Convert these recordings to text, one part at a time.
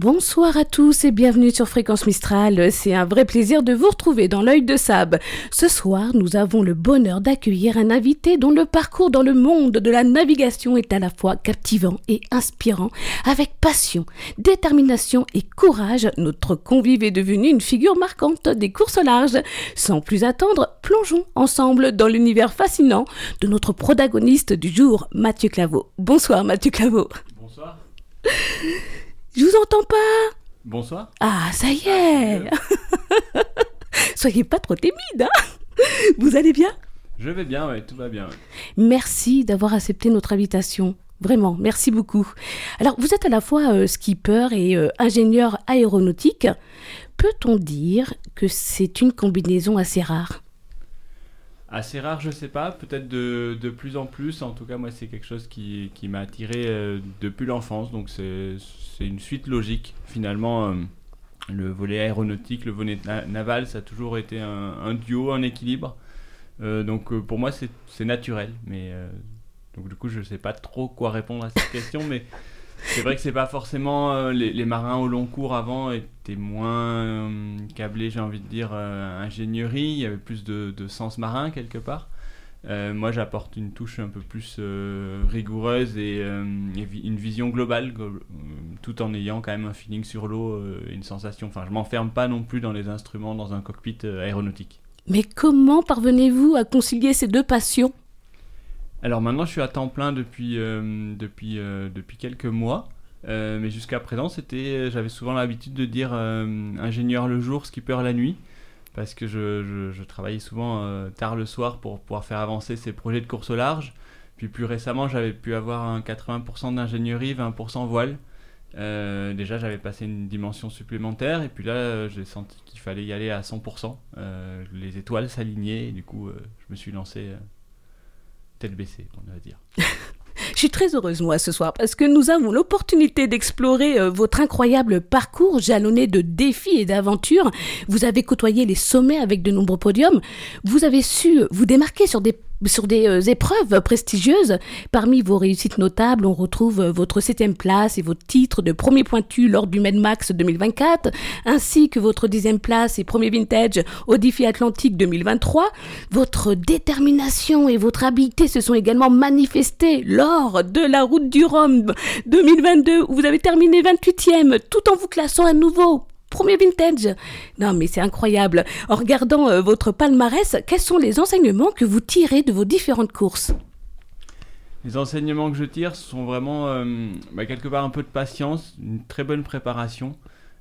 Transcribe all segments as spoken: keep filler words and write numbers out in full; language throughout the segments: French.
Bonsoir à tous et bienvenue sur Fréquence Mistral. C'est un vrai plaisir de vous retrouver dans l'œil de Sab. Ce soir, nous avons le bonheur d'accueillir un invité dont le parcours dans le monde de la navigation est à la fois captivant et inspirant. Avec passion, détermination et courage, notre convive est devenu une figure marquante des courses au large. Sans plus attendre, plongeons ensemble dans l'univers fascinant de notre protagoniste du jour, Mathieu Claveau. Bonsoir Mathieu Claveau. Bonsoir. Je vous entends pas. Bonsoir. Ah, ça y est. Soyez pas trop timide, hein. Vous allez bien ? Je vais bien, ouais, tout va bien. Ouais. Merci d'avoir accepté notre invitation. Vraiment, merci beaucoup. Alors, vous êtes à la fois euh, skipper et euh, ingénieur aéronautique. Peut-on dire que c'est une combinaison assez rare ? Assez rare, je sais pas, peut-être de, de plus en plus. En tout cas, moi, c'est quelque chose qui, qui m'a attiré euh, depuis l'enfance. Donc, c'est, c'est une suite logique. Finalement, euh, le volet aéronautique, le volet na- naval, ça a toujours été un, un duo, un équilibre. Euh, donc, euh, pour moi, c'est, c'est naturel. Mais, euh, donc, du coup, je sais pas trop quoi répondre à cette question. Mais c'est vrai que c'est pas forcément... Euh, les, les marins au long cours avant étaient moins euh, câblés, j'ai envie de dire, euh, ingénierie. Il y avait plus de, de sens marin, quelque part. Euh, moi, j'apporte une touche un peu plus euh, rigoureuse et, euh, et vi- une vision globale, go- euh, tout en ayant quand même un feeling sur l'eau, euh, une sensation. Enfin, je m'enferme pas non plus dans les instruments, dans un cockpit euh, aéronautique. Mais comment parvenez-vous à concilier ces deux passions ? Alors maintenant, je suis à temps plein depuis, euh, depuis, euh, depuis quelques mois. Euh, mais jusqu'à présent, c'était, j'avais souvent l'habitude de dire euh, ingénieur le jour, skipper la nuit. Parce que je, je, je travaillais souvent euh, tard le soir pour pouvoir faire avancer ces projets de course au large. Puis plus récemment, j'avais pu avoir un quatre-vingts pour cent d'ingénierie, vingt pour cent voile. Euh, déjà, j'avais passé une dimension supplémentaire. Et puis là, euh, j'ai senti qu'il fallait y aller à cent pour cent. Euh, les étoiles s'alignaient. Et du coup, euh, je me suis lancé... Euh, tête baissée, on va dire. Je suis très heureuse, moi, ce soir, parce que nous avons l'opportunité d'explorer euh, votre incroyable parcours jalonné de défis et d'aventures. Vous avez côtoyé les sommets avec de nombreux podiums. Vous avez su vous démarquer sur des sur des euh, épreuves prestigieuses. Parmi vos réussites notables, on retrouve euh, votre septième place et votre titre de premier pointu lors du Medmax deux mille vingt-quatre, ainsi que votre dixième place et premier vintage au Défi Atlantique deux mille vingt-trois. Votre détermination et votre habileté se sont également manifestées lors de la Route du Rhum deux mille vingt-deux, où vous avez terminé vingt-huitième, tout en vous classant à nouveau premier vintage. Non, mais c'est incroyable. En regardant euh, votre palmarès, quels sont les enseignements que vous tirez de vos différentes courses ? Les enseignements que je tire sont vraiment, euh, bah, quelque part, un peu de patience, une très bonne préparation.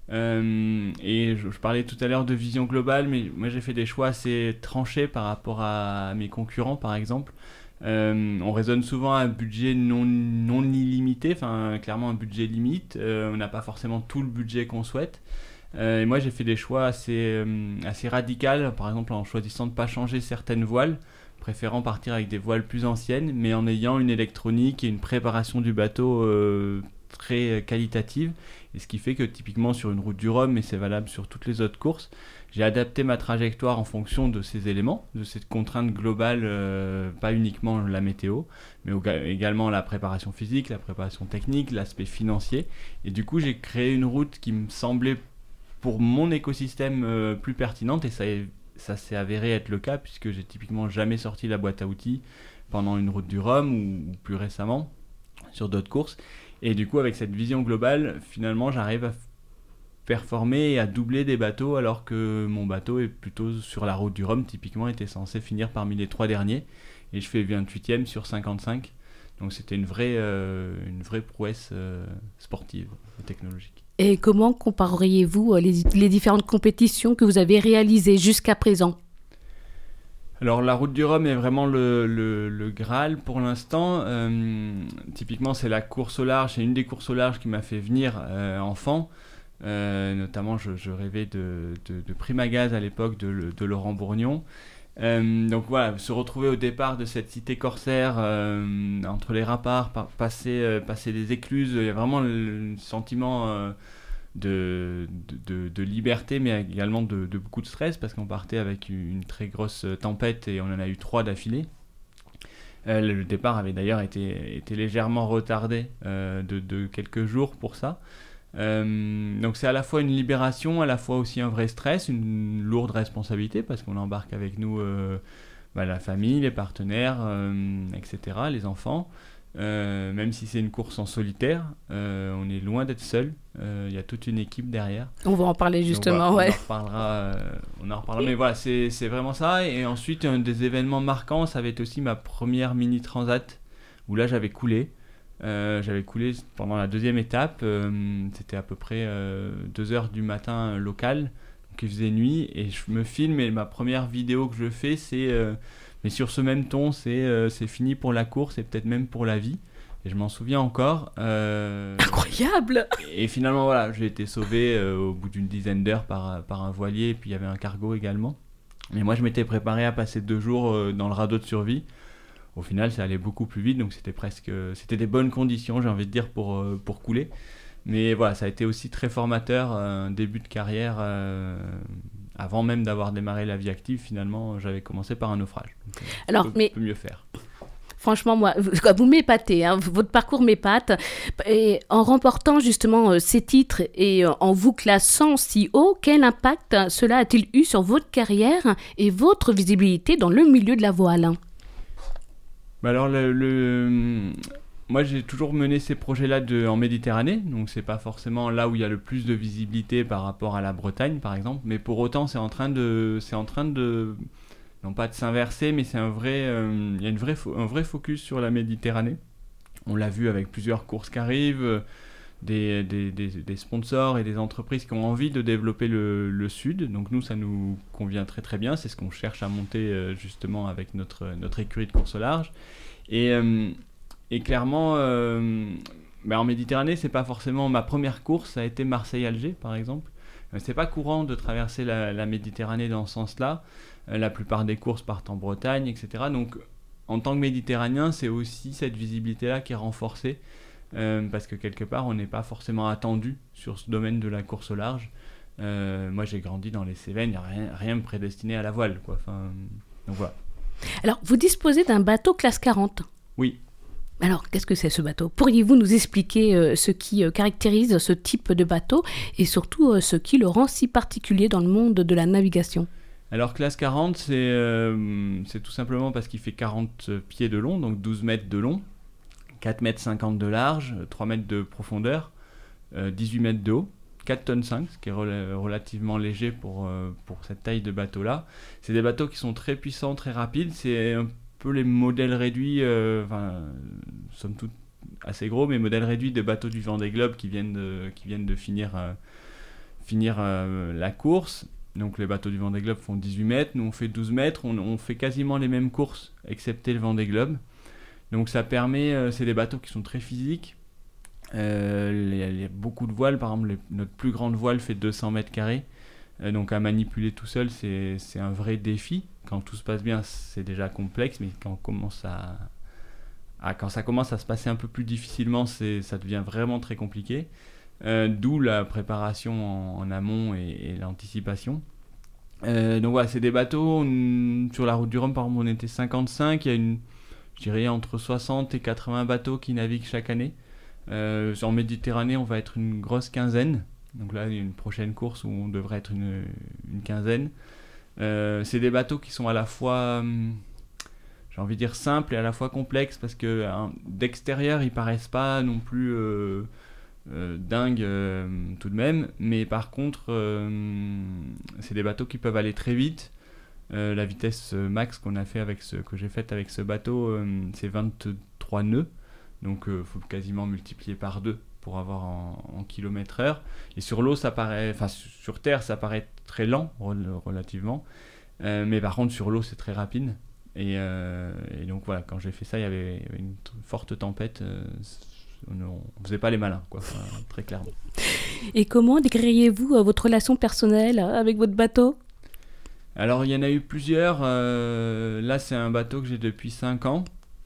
Euh, et je, je parlais tout à l'heure de vision globale, mais moi j'ai fait des choix assez tranchés par rapport à mes concurrents, par exemple. Euh, on raisonne souvent à un budget non, non illimité, enfin clairement un budget limite. Euh, on n'a pas forcément tout le budget qu'on souhaite. Euh, et moi j'ai fait des choix assez, euh, assez radicaux, par exemple en choisissant de ne pas changer certaines voiles, préférant partir avec des voiles plus anciennes, mais en ayant une électronique et une préparation du bateau euh, très qualitative. Et ce qui fait que typiquement sur une route du Rhum, et c'est valable sur toutes les autres courses, j'ai adapté ma trajectoire en fonction de ces éléments, de cette contrainte globale, euh, pas uniquement la météo, mais également la préparation physique, la préparation technique, l'aspect financier. Et du coup, j'ai créé une route qui me semblait pour mon écosystème euh, plus pertinente, et ça, est, ça s'est avéré être le cas, puisque j'ai typiquement jamais sorti la boîte à outils pendant une route du Rhum, ou, ou plus récemment, sur d'autres courses. Et du coup, avec cette vision globale, finalement, j'arrive à performer et à doubler des bateaux, alors que mon bateau est plutôt sur la route du Rhum, typiquement, était censé finir parmi les trois derniers, et je fais vingt-huitième sur cinquante-cinq. Donc c'était une vraie, euh, une vraie prouesse euh, sportive et technologique. Et comment compareriez-vous les, les différentes compétitions que vous avez réalisées jusqu'à présent ? Alors la route du Rhum est vraiment le, le, le Graal pour l'instant. Euh, typiquement c'est la course au large, c'est une des courses au large qui m'a fait venir euh, enfant. Euh, notamment je, je rêvais de, de, de Prima Gaz à l'époque, de, de Laurent Bourgnon. Euh, donc voilà, se retrouver au départ de cette cité corsaire, euh, entre les remparts, par, passer, euh, passer des écluses, il y a vraiment le, le sentiment euh, de, de, de, de liberté, mais également de, de beaucoup de stress, parce qu'on partait avec une très grosse tempête et on en a eu trois d'affilée. Euh, le départ avait d'ailleurs été, été légèrement retardé euh, de, de quelques jours pour ça. Euh, donc c'est à la fois une libération, à la fois aussi un vrai stress, une lourde responsabilité parce qu'on embarque avec nous euh, bah, la famille, les partenaires, euh, et cetera, les enfants. Euh, même si c'est une course en solitaire, euh, on est loin d'être seul. Il euh, y a toute une équipe derrière. On va en parler justement, donc, voilà, ouais. On en reparlera. Euh, on en reparlera. Mais voilà, c'est, c'est vraiment ça. Et ensuite, un des événements marquants, ça avait été aussi ma première mini transat où là j'avais coulé. Euh, j'avais coulé pendant la deuxième étape, euh, c'était à peu près euh, deux heures du matin euh, local, donc il faisait nuit, et je me filme, et ma première vidéo que je fais, c'est, euh, mais sur ce même ton, c'est, euh, c'est fini pour la course, et peut-être même pour la vie, et je m'en souviens encore. Euh, Incroyable. Et finalement, voilà, j'ai été sauvé euh, au bout d'une dizaine d'heures par, par un voilier, et puis il y avait un cargo également. Mais moi, je m'étais préparé à passer deux jours euh, dans le radeau de survie. Au final, ça allait beaucoup plus vite, donc c'était presque, c'était des bonnes conditions, j'ai envie de dire, pour, pour couler. Mais voilà, ça a été aussi très formateur, un début de carrière. Euh, avant même d'avoir démarré la vie active, finalement, j'avais commencé par un naufrage. Donc, Alors, peut, mais peut mieux faire. Franchement, moi, vous, vous m'épatez, hein, votre parcours m'épate. Et en remportant justement euh, ces titres et euh, en vous classant si haut, quel impact cela a-t-il eu sur votre carrière et votre visibilité dans le milieu de la voile ? Bah alors, le, le... moi j'ai toujours mené ces projets-là de, en Méditerranée, donc c'est pas forcément là où il y a le plus de visibilité par rapport à la Bretagne par exemple, mais pour autant c'est en train de, c'est en train de, non pas de s'inverser, mais c'est un vrai, euh, il y a une vraie, un vrai focus sur la Méditerranée. On l'a vu avec plusieurs courses qui arrivent, des, des, des, des sponsors et des entreprises qui ont envie de développer le, le sud, donc nous ça nous convient très très bien, c'est ce qu'on cherche à monter euh, justement avec notre, notre écurie de course au large. Et, euh, et clairement, euh, bah en Méditerranée, c'est pas forcément ma première course, ça a été Marseille-Alger par exemple. Euh, c'est pas courant de traverser la, la Méditerranée dans ce sens-là. Euh, la plupart des courses partent en Bretagne, et cetera. Donc en tant que Méditerranéen, c'est aussi cette visibilité-là qui est renforcée. Euh, parce que quelque part on n'est pas forcément attendu sur ce domaine de la course au large. Euh, moi j'ai grandi dans les Cévennes, il n'y a rien, rien me prédestiné à la voile, quoi. Enfin, donc voilà. Alors vous disposez d'un bateau classe quarante. Oui. Alors qu'est-ce que c'est ce bateau ? Pourriez-vous nous expliquer euh, ce qui euh, caractérise ce type de bateau et surtout euh, ce qui le rend si particulier dans le monde de la navigation ? Alors classe quarante, c'est, euh, c'est tout simplement parce qu'il fait quarante pieds de long, donc douze mètres de long, quatre mètres cinquante de large, trois mètres de profondeur, euh, dix-huit mètres de haut, quatre tonnes cinq, ce qui est rel- relativement léger pour, euh, pour cette taille de bateau-là. C'est des bateaux qui sont très puissants, très rapides, c'est un peu les modèles réduits, euh, enfin, somme toute assez gros, mais modèles réduits de bateaux du Vendée Globe qui viennent de, qui viennent de finir, euh, finir euh, la course. Donc les bateaux du Vendée Globe font dix-huit mètres, nous on fait douze mètres, on, on fait quasiment les mêmes courses, excepté le Vendée Globe. Donc ça permet, euh, c'est des bateaux qui sont très physiques. Euh, il y a beaucoup de voiles, par exemple les, notre plus grande voile fait deux cents mètres carrés. Euh, donc à manipuler tout seul, c'est, c'est un vrai défi. Quand tout se passe bien, c'est déjà complexe, mais quand, on commence à, à, quand ça commence à se passer un peu plus difficilement, c'est, ça devient vraiment très compliqué. Euh, d'où la préparation en, en amont et, et l'anticipation. Euh, donc voilà, c'est des bateaux, on, sur la route du Rhum par exemple on était cinquante-cinq, il y a une... je dirais entre soixante et quatre-vingts bateaux qui naviguent chaque année. Euh, en Méditerranée, on va être une grosse quinzaine. Donc là, il y a une prochaine course où on devrait être une, une quinzaine. Euh, c'est des bateaux qui sont à la fois, hum, j'ai envie de dire, simples et à la fois complexes parce que hein, d'extérieur, ils paraissent pas non plus euh, euh, dingues euh, tout de même. Mais par contre, euh, c'est des bateaux qui peuvent aller très vite. Euh, la vitesse max qu'on a fait avec ce, que j'ai faite avec ce bateau, euh, c'est vingt-trois nœuds. Donc il euh, faut quasiment multiplier par deux pour avoir en, en kilomètres heure. Et sur l'eau, ça paraît, enfin sur terre, ça paraît très lent relativement. Euh, mais par contre, sur l'eau, c'est très rapide. Et, euh, et donc voilà, quand j'ai fait ça, il y avait une t- forte tempête. Euh, on ne faisait pas les malins, quoi, enfin, très clairement. Et comment décririez-vous euh, votre relation personnelle avec votre bateau ? Alors il y en a eu plusieurs. Euh, là, c'est un bateau que j'ai depuis cinq ans.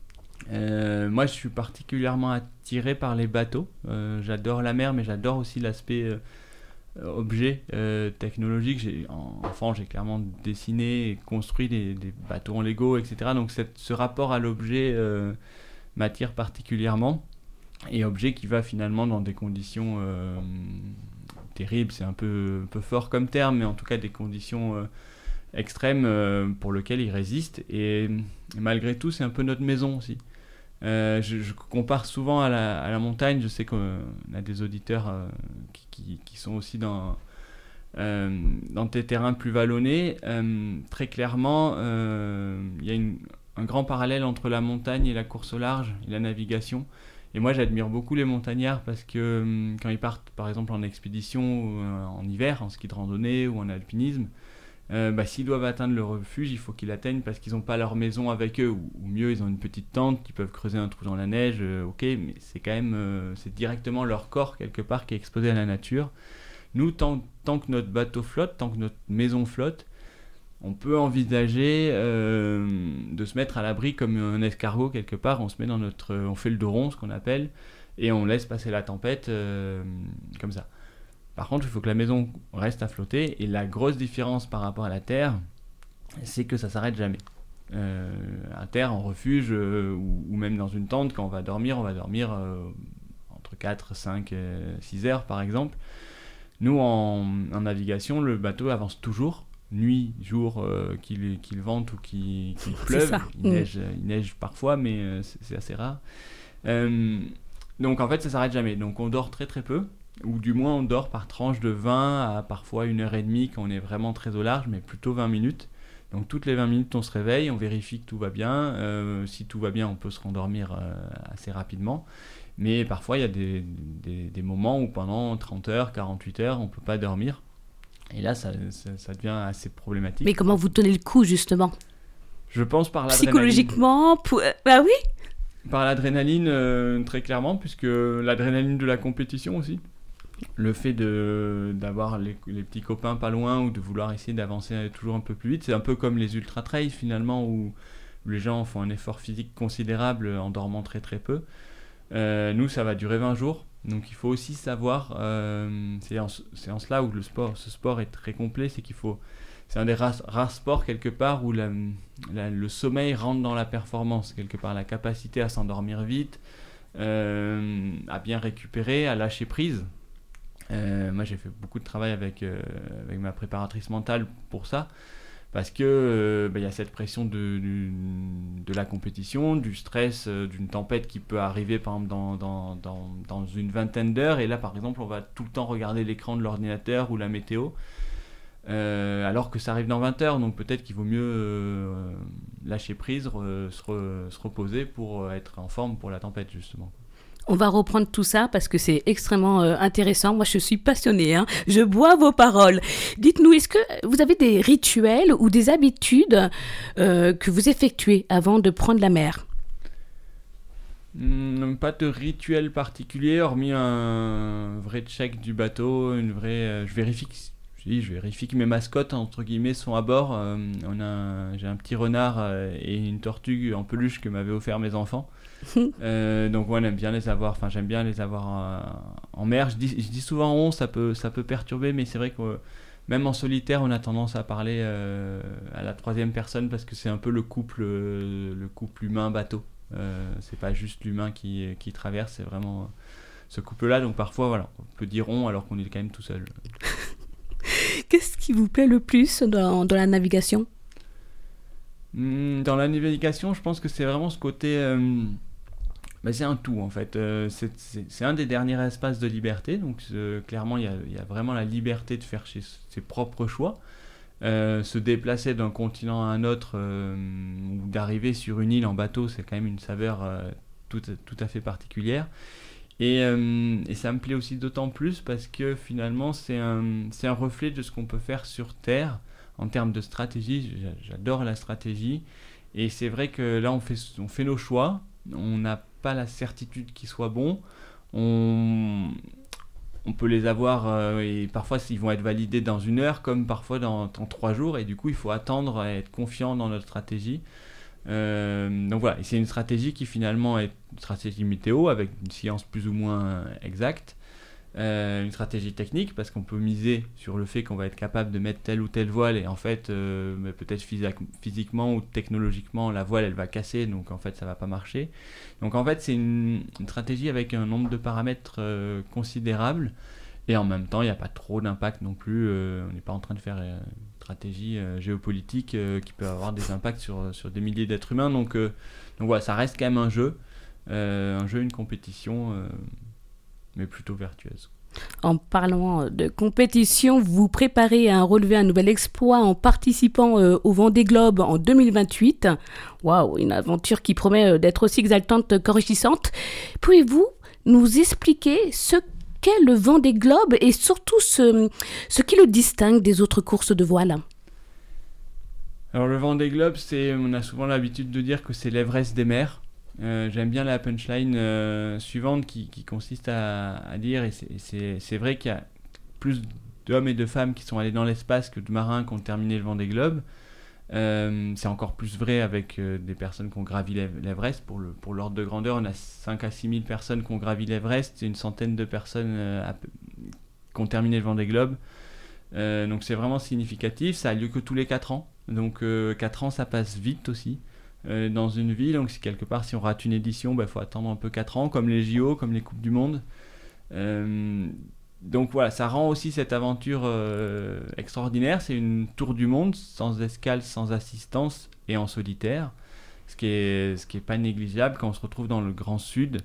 Euh, moi, je suis particulièrement attiré par les bateaux. Euh, j'adore la mer, mais j'adore aussi l'aspect euh, objet euh, technologique. J'ai, en, enfant, j'ai clairement dessiné et construit des, des bateaux en Lego, et cetera. Donc, cette, ce rapport à l'objet euh, m'attire particulièrement. et objet qui va finalement dans des conditions euh, terribles, c'est un peu, un peu fort comme terme, mais en tout cas des conditions euh, extrêmes euh, pour lesquelles il résiste. Et, et malgré tout, c'est un peu notre maison aussi. Euh, je, je compare souvent à la, à la montagne. Je sais qu'on a des auditeurs euh, qui, qui, qui sont aussi dans, euh, dans des terrains plus vallonnés. Euh, très clairement, euh, il y a une, un grand parallèle entre la montagne et la course au large et la navigation. Et moi, j'admire beaucoup les montagnards parce que euh, quand ils partent, par exemple, en expédition ou euh, en hiver, en ski de randonnée ou en alpinisme, Euh, bah, s'ils doivent atteindre le refuge, il faut qu'ils l'atteignent parce qu'ils n'ont pas leur maison avec eux, ou, ou mieux, ils ont une petite tente, qui peuvent creuser un trou dans la neige, euh, ok, mais c'est quand même, euh, c'est directement leur corps quelque part qui est exposé à la nature. Nous, tant, tant que notre bateau flotte, tant que notre maison flotte, on peut envisager euh, de se mettre à l'abri comme un escargot quelque part. On se met dans notre, on fait le dos rond, ce qu'on appelle, et on laisse passer la tempête euh, comme ça. Par contre, il faut que la maison reste à flotter, et la grosse différence par rapport à la terre, c'est que ça ne s'arrête jamais. Euh, à terre, en refuge, euh, ou, ou même dans une tente, quand on va dormir, on va dormir euh, entre quatre, cinq, six heures par exemple. Nous, en, en navigation, le bateau avance toujours, nuit, jour, euh, qu'il, qu'il vente ou qu'il, qu'il pleuve. Il neige, mmh. il neige parfois, mais euh, c'est, c'est assez rare. Euh, donc en fait, ça ne s'arrête jamais. Donc on dort très très peu. Ou du moins on dort par tranche de vingt à parfois une heure et demie quand on est vraiment très au large, mais plutôt vingt minutes. Donc toutes les vingt minutes on se réveille, on vérifie que tout va bien. Euh, si tout va bien, on peut se rendormir euh, assez rapidement. Mais parfois il y a des, des, des moments où pendant trente heures, quarante-huit heures, on ne peut pas dormir. Et là ça, ça, ça devient assez problématique. Mais comment vous tenez le coup justement ? Je pense par l'adrénaline. Psychologiquement pour... Bah oui. Par l'adrénaline, euh, très clairement, puisque l'adrénaline de la compétition aussi. Le fait de, d'avoir les, les petits copains pas loin ou de vouloir essayer d'avancer toujours un peu plus vite, c'est un peu comme les ultra-trails finalement où les gens font un effort physique considérable en dormant très très peu. Euh, nous, ça va durer vingt jours, donc il faut aussi savoir, euh, c'est, en, c'est en cela où le sport, ce sport est très complet, c'est qu'il faut, c'est un des rares, rares sports quelque part où la, la, le sommeil rentre dans la performance, quelque part la capacité à s'endormir vite, euh, à bien récupérer, à lâcher prise. Euh, moi j'ai fait beaucoup de travail avec, euh, avec ma préparatrice mentale pour ça parce que euh, bah, y a cette pression de, de, de la compétition, du stress, euh, d'une tempête qui peut arriver par exemple dans, dans, dans, dans une vingtaine d'heures, et là par exemple on va tout le temps regarder l'écran de l'ordinateur ou la météo euh, alors que ça arrive dans vingt heures, donc peut-être qu'il vaut mieux euh, lâcher prise, re, se, re, se reposer pour être en forme pour la tempête justement. On va reprendre tout ça parce que c'est extrêmement euh, intéressant. Moi, je suis passionnée, hein. Je bois vos paroles. Dites-nous, est-ce que vous avez des rituels ou des habitudes euh, que vous effectuez avant de prendre la mer ? Mmh, pas de rituel particulier, hormis un vrai check du bateau, une vraie. Euh, je vérifie que, je, je vérifie que mes mascottes entre guillemets sont à bord. Euh, on a, un, j'ai un petit renard euh, et une tortue en peluche que m'avaient offert mes enfants. euh, donc ouais, on aime bien les avoir, enfin j'aime bien les avoir en, en mer. Je dis, je dis souvent on, ça peut, ça peut perturber, mais c'est vrai que euh, même en solitaire, on a tendance à parler euh, à la troisième personne parce que c'est un peu le couple, euh, le couple humain-bateau. Euh, c'est pas juste l'humain qui, qui traverse, c'est vraiment euh, ce couple-là. Donc parfois, voilà, on peut dire on alors qu'on est quand même tout seul. Qu'est-ce qui vous plaît le plus dans, dans la navigation ? Dans la navigation, je pense que c'est vraiment ce côté... Euh, bah c'est un tout en fait, euh, c'est, c'est, c'est un des derniers espaces de liberté, donc euh, clairement il y a, y a vraiment la liberté de faire chez, ses propres choix, euh, se déplacer d'un continent à un autre euh, ou d'arriver sur une île en bateau, c'est quand même une saveur euh, tout, tout à fait particulière, et, euh, et ça me plaît aussi d'autant plus parce que finalement c'est un, c'est un reflet de ce qu'on peut faire sur Terre en termes de stratégie. J'adore la stratégie, et c'est vrai que là on fait, on fait nos choix, on n'a pas la certitude qu'ils soient bons, on, on peut les avoir euh, et parfois ils vont être validés dans une heure comme parfois dans, dans trois jours, et du coup il faut attendre à être confiant dans notre stratégie. Euh, donc voilà, et c'est une stratégie qui finalement est une stratégie météo avec une science plus ou moins exacte, Euh, une stratégie technique, parce qu'on peut miser sur le fait qu'on va être capable de mettre telle ou telle voile, et en fait, euh, mais peut-être physique, physiquement ou technologiquement, la voile, elle va casser, donc en fait, ça va pas marcher. Donc en fait, c'est une, une stratégie avec un nombre de paramètres euh, considérable, et en même temps, il n'y a pas trop d'impact non plus. Euh, on n'est pas en train de faire euh, une stratégie euh, géopolitique euh, qui peut avoir des impacts sur, sur des milliers d'êtres humains. Donc, euh, donc voilà, ça reste quand même un jeu, euh, un jeu, une compétition, euh, mais plutôt vertueuse. En parlant de compétition, vous préparez à relever un nouvel exploit en participant euh, au Vendée Globe en deux mille vingt-huit. Waouh, une aventure qui promet d'être aussi exaltante qu'enrichissante. Pouvez-vous nous expliquer ce qu'est le Vendée Globe et surtout ce, ce qui le distingue des autres courses de voile? Alors le Vendée Globe, c'est, on a souvent l'habitude de dire que c'est l'Everest des mers. Euh, j'aime bien la punchline euh, suivante qui, qui consiste à, à dire, et c'est, c'est, c'est vrai qu'il y a plus d'hommes et de femmes qui sont allés dans l'espace que de marins qui ont terminé le Vendée Globe. Euh, c'est encore plus vrai avec euh, des personnes qui ont gravi l'Everest. Pour, le, pour l'ordre de grandeur, on a cinq à six mille personnes qui ont gravi l'Everest et une centaine de personnes euh, à, qui ont terminé le Vendée Globe. Euh, donc c'est vraiment significatif. Ça a lieu que tous les quatre ans. Donc euh, quatre ans, ça passe vite aussi. Euh, dans une vie, donc si quelque part si on rate une édition, il bah, faut attendre un peu quatre ans, comme les J O, comme les Coupes du Monde. Euh, donc voilà, ça rend aussi cette aventure euh, extraordinaire. C'est une tour du monde, sans escale, sans assistance et en solitaire, ce qui est, ce qui est pas négligeable quand on se retrouve dans le Grand Sud.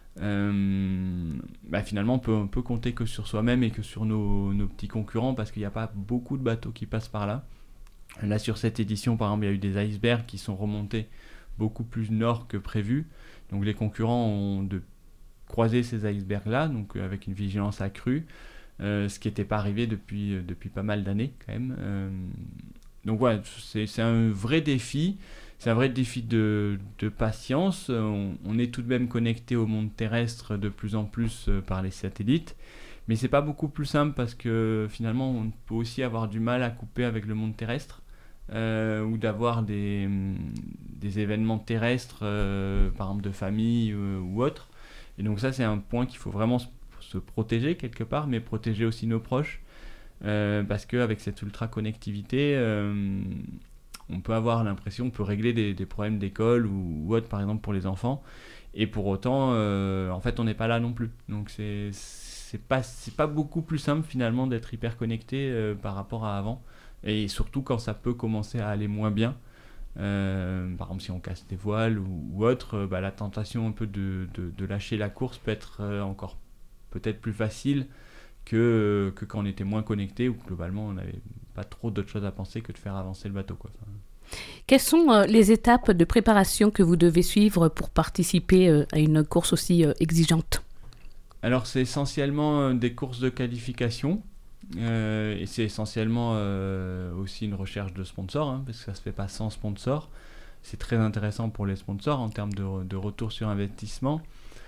Euh, bah, finalement on peut, on peut compter que sur soi-même et que sur nos, nos petits concurrents, parce qu'il n'y a pas beaucoup de bateaux qui passent par là. Là, sur cette édition, par exemple, il y a eu des icebergs qui sont remontés beaucoup plus nord que prévu. Donc, les concurrents ont de croiser ces icebergs-là, donc euh, avec une vigilance accrue, euh, ce qui n'était pas arrivé depuis, euh, depuis pas mal d'années, quand même. Euh, donc, voilà, c'est, c'est un vrai défi. C'est un vrai défi de, de patience. On, on est tout de même connecté au monde terrestre de plus en plus euh, par les satellites. Mais c'est pas beaucoup plus simple, parce que finalement, on peut aussi avoir du mal à couper avec le monde terrestre. Euh, ou d'avoir des, des événements terrestres, euh, par exemple de famille euh, ou autre. Et donc ça, c'est un point qu'il faut vraiment se, se protéger quelque part, mais protéger aussi nos proches, euh, parce qu'avec cette ultra-connectivité, euh, on peut avoir l'impression, on peut régler des, des problèmes d'école ou, ou autre, par exemple pour les enfants, et pour autant, euh, en fait, on n'est pas là non plus. Donc c'est, c'est, pas, c'est pas beaucoup plus simple finalement d'être hyper connecté euh, par rapport à avant. Et surtout quand ça peut commencer à aller moins bien, euh, par exemple si on casse des voiles ou, ou autre, euh, bah, la tentation un peu de, de, de lâcher la course peut être euh, encore peut-être plus facile que, que quand on était moins connecté, ou globalement on n'avait pas trop d'autres choses à penser que de faire avancer le bateau, quoi. Enfin, quelles sont euh, les étapes de préparation que vous devez suivre pour participer euh, à une course aussi euh, exigeante? Alors c'est essentiellement euh, des courses de qualification. Euh, et c'est essentiellement euh, aussi une recherche de sponsors, hein, parce que ça se fait pas sans sponsors. C'est très intéressant pour les sponsors en termes de, de retour sur investissement.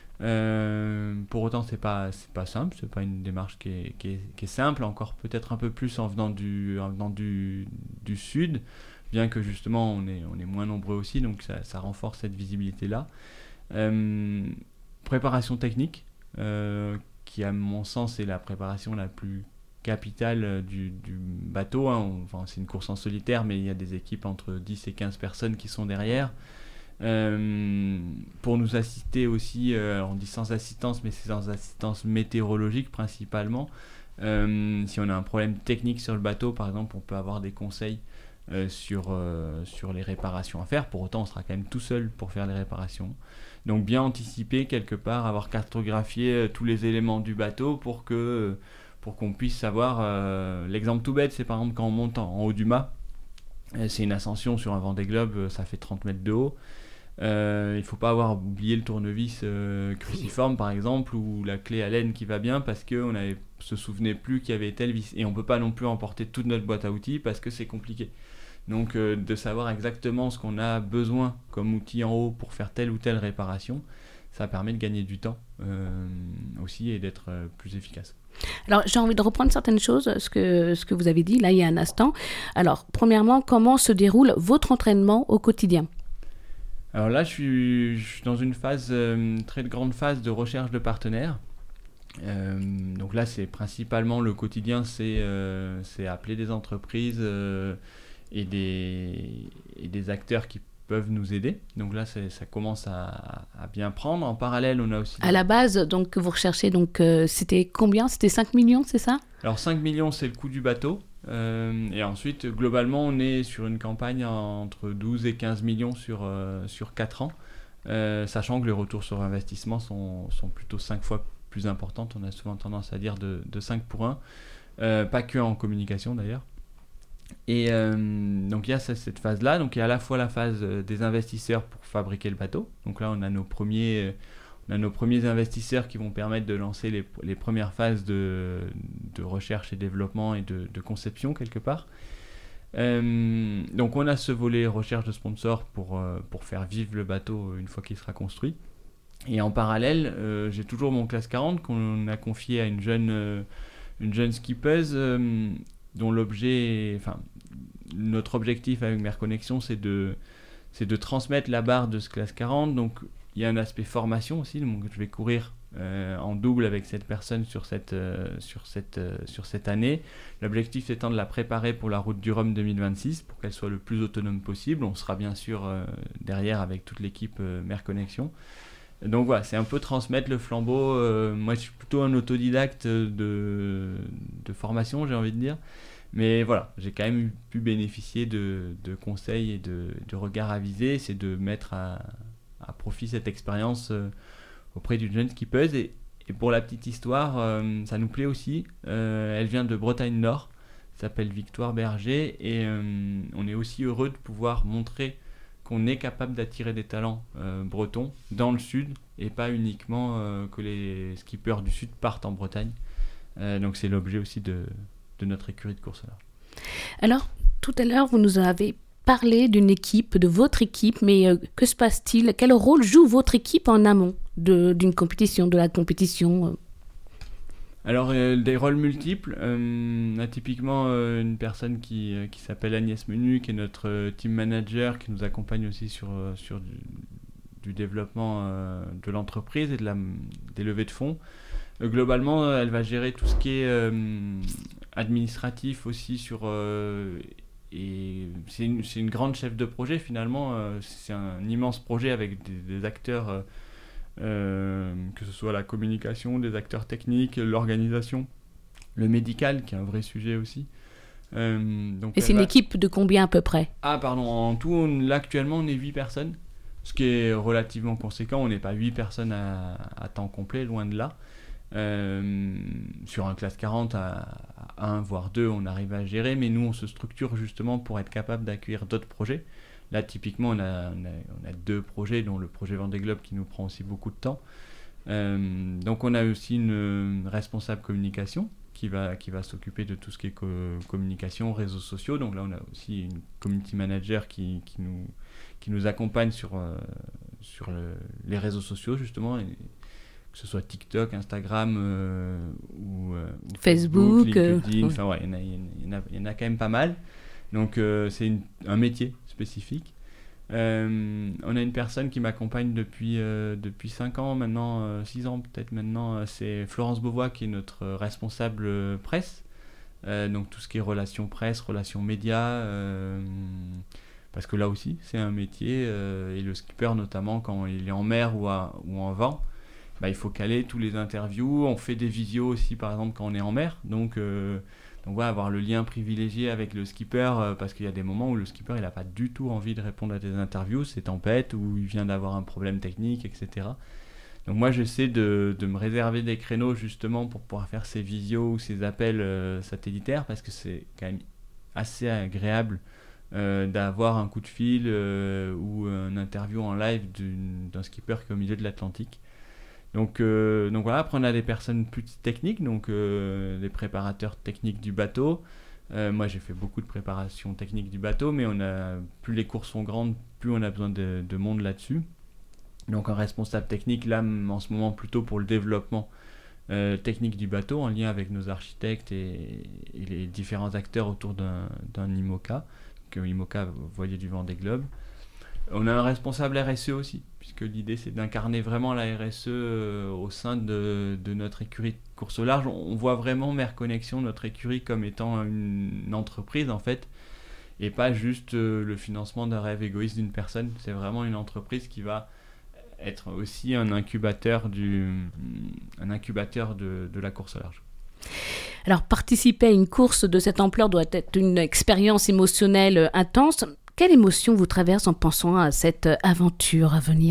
Euh, pour autant, c'est pas c'est pas simple, c'est pas une démarche qui est, qui est, qui est simple, encore peut-être un peu plus en venant du en venant du, du sud, bien que justement on est on est moins nombreux aussi, donc ça, ça renforce cette visibilité là. Euh, préparation technique, euh, qui à mon sens est la préparation la plus capitale du, du bateau, hein. Enfin, c'est une course en solitaire, mais il y a des équipes entre dix et quinze personnes qui sont derrière. Euh, pour nous assister aussi, euh, on dit sans assistance, mais c'est sans assistance météorologique principalement. Euh, si on a un problème technique sur le bateau, par exemple, on peut avoir des conseils euh, sur, euh, sur les réparations à faire. Pour autant, on sera quand même tout seul pour faire les réparations. Donc bien anticiper quelque part, avoir cartographié euh, tous les éléments du bateau pour que euh, pour qu'on puisse savoir, euh, l'exemple tout bête, c'est par exemple quand on monte en, en haut du mât, c'est une ascension sur un Vendée Globe, ça fait trente mètres de haut, euh, il ne faut pas avoir oublié le tournevis euh, cruciforme par exemple, ou la clé Allen qui va bien, parce qu'on ne se souvenait plus qu'il y avait tel vis, et on ne peut pas non plus emporter toute notre boîte à outils parce que c'est compliqué. Donc euh, de savoir exactement ce qu'on a besoin comme outil en haut pour faire telle ou telle réparation, ça permet de gagner du temps euh, aussi, et d'être euh, plus efficace. Alors, j'ai envie de reprendre certaines choses, ce que, ce que vous avez dit là il y a un instant. Alors, premièrement, comment se déroule votre entraînement au quotidien? Alors là, je suis, je suis dans une phase, euh, très grande phase de recherche de partenaires. Euh, donc là, c'est principalement le quotidien, c'est, euh, c'est appeler des entreprises euh, et, des, et des acteurs qui peuvent nous aider. Donc là, c'est, ça commence à, à bien prendre. En parallèle, on a aussi... À la base, donc, vous recherchez, donc, euh, c'était combien? C'était cinq millions, c'est ça? Alors cinq millions, c'est le coût du bateau. Euh, et ensuite, globalement, on est sur une campagne entre douze et quinze millions sur, euh, sur quatre ans. Euh, sachant que les retours sur investissement sont, sont plutôt cinq fois plus importantes. On a souvent tendance à dire de, de cinq pour un. Euh, pas que en communication d'ailleurs. Et euh, donc il y a cette phase-là, donc il y a à la fois la phase des investisseurs pour fabriquer le bateau. Donc là on a nos premiers, on a nos premiers investisseurs qui vont permettre de lancer les, les premières phases de, de recherche et développement et de, de conception quelque part. Euh, donc on a ce volet recherche de sponsors pour, euh, pour faire vivre le bateau une fois qu'il sera construit. Et en parallèle, euh, j'ai toujours mon classe quarante qu'on a confié à une jeune, euh, une jeune skippeuse euh, dont l'objet, enfin, notre objectif avec Mer Connexion, c'est de, c'est de transmettre la barre de ce classe quarante. Donc, il y a un aspect formation aussi. Donc, je vais courir euh, en double avec cette personne sur cette, euh, sur cette, euh, sur cette année. L'objectif étant de la préparer pour la route du Rhum deux mille vingt-six pour qu'elle soit le plus autonome possible. On sera bien sûr euh, derrière avec toute l'équipe euh, Mer Connexion. Donc voilà, c'est un peu transmettre le flambeau. Euh, moi, je suis plutôt un autodidacte de, de formation, j'ai envie de dire. Mais voilà, j'ai quand même pu bénéficier de, de conseils et de, de regards avisés. C'est de mettre à, à profit cette expérience euh, auprès d'une jeune skippeuse. Et, et pour la petite histoire, euh, ça nous plaît aussi. Euh, elle vient de Bretagne Nord, s'appelle Victoire Berger. Et euh, on est aussi heureux de pouvoir montrer qu'on est capable d'attirer des talents euh, bretons dans le sud et pas uniquement euh, que les skippers du sud partent en Bretagne. Euh, donc c'est l'objet aussi de, de notre écurie de course là. Alors, tout à l'heure, vous nous avez parlé d'une équipe, de votre équipe, mais euh, que se passe-t-il? Quel rôle joue votre équipe en amont de, d'une compétition, de la compétition? Alors, euh, des rôles multiples. Euh, on a typiquement euh, une personne qui, euh, qui s'appelle Agnès Menu, qui est notre euh, team manager, qui nous accompagne aussi sur, euh, sur du, du développement euh, de l'entreprise et de la, des levées de fonds. Euh, globalement, elle va gérer tout ce qui est euh, administratif aussi sur... Euh, et c'est une, c'est une grande chef de projet finalement. Euh, c'est un immense projet avec des, des acteurs... Euh, Euh, que ce soit la communication, des acteurs techniques, l'organisation, le médical qui est un vrai sujet aussi. Euh, donc Et c'est une va... équipe de combien à peu près? Ah pardon, en tout, on, là actuellement on est huit personnes, ce qui est relativement conséquent. On n'est pas huit personnes à, à temps complet, loin de là. Euh, sur un classe quarante à, à un voire deux, on arrive à gérer, mais nous on se structure justement pour être capable d'accueillir d'autres projets. Là, typiquement, on a, on, a, on a deux projets, dont le projet Vendée Globe qui nous prend aussi beaucoup de temps. Euh, donc, on a aussi une, une responsable communication qui va, qui va s'occuper de tout ce qui est co- communication, réseaux sociaux. Donc là, on a aussi une community manager qui, qui, nous, qui nous accompagne sur, euh, sur le, les réseaux sociaux, justement, et, que ce soit TikTok, Instagram euh, ou, euh, ou Facebook, Facebook, LinkedIn. Enfin, ouais, il y, y, y, y en a quand même pas mal. Donc, euh, c'est une, un métier spécifique. Euh, on a une personne qui m'accompagne depuis, euh, depuis cinq ans, maintenant, euh, six ans peut-être maintenant, euh, c'est Florence Beauvois qui est notre responsable euh, presse. Euh, donc tout ce qui est relations presse, relations médias, euh, parce que là aussi c'est un métier, euh, et le skipper notamment quand il est en mer ou, à, ou en vent, bah, il faut caler tous les interviews. On fait des visios aussi par exemple quand on est en mer, donc... Euh, Donc voilà, avoir le lien privilégié avec le skipper, euh, parce qu'il y a des moments où le skipper il n'a pas du tout envie de répondre à des interviews, c'est tempête, ou il vient d'avoir un problème technique, et cetera. Donc moi j'essaie de, de me réserver des créneaux justement pour pouvoir faire ces visios ou ces appels euh, satellitaires, parce que c'est quand même assez agréable euh, d'avoir un coup de fil euh, ou une interview en live d'une, d'un skipper qui est au milieu de l'Atlantique. Donc, euh, donc voilà, après on a des personnes plus techniques, donc euh, les préparateurs techniques du bateau. Euh, moi j'ai fait beaucoup de préparation technique du bateau, mais on a, plus les courses sont grandes, plus on a besoin de, de monde là-dessus. Donc un responsable technique, là en ce moment plutôt pour le développement euh, technique du bateau, en lien avec nos architectes et, et les différents acteurs autour d'un, d'un IMOCA, donc IMOCA, Voilier du Vendée Globe. On a un responsable R S E aussi, puisque l'idée c'est d'incarner vraiment la R S E euh, au sein de, de notre écurie de course au large. On voit vraiment Mer Connexion, notre écurie, comme étant une, une entreprise en fait, et pas juste euh, le financement d'un rêve égoïste d'une personne. C'est vraiment une entreprise qui va être aussi un incubateur, du, un incubateur de, de la course au large. Alors, participer à une course de cette ampleur doit être une expérience émotionnelle intense. Quelle émotion vous traverse en pensant à cette aventure à venir ?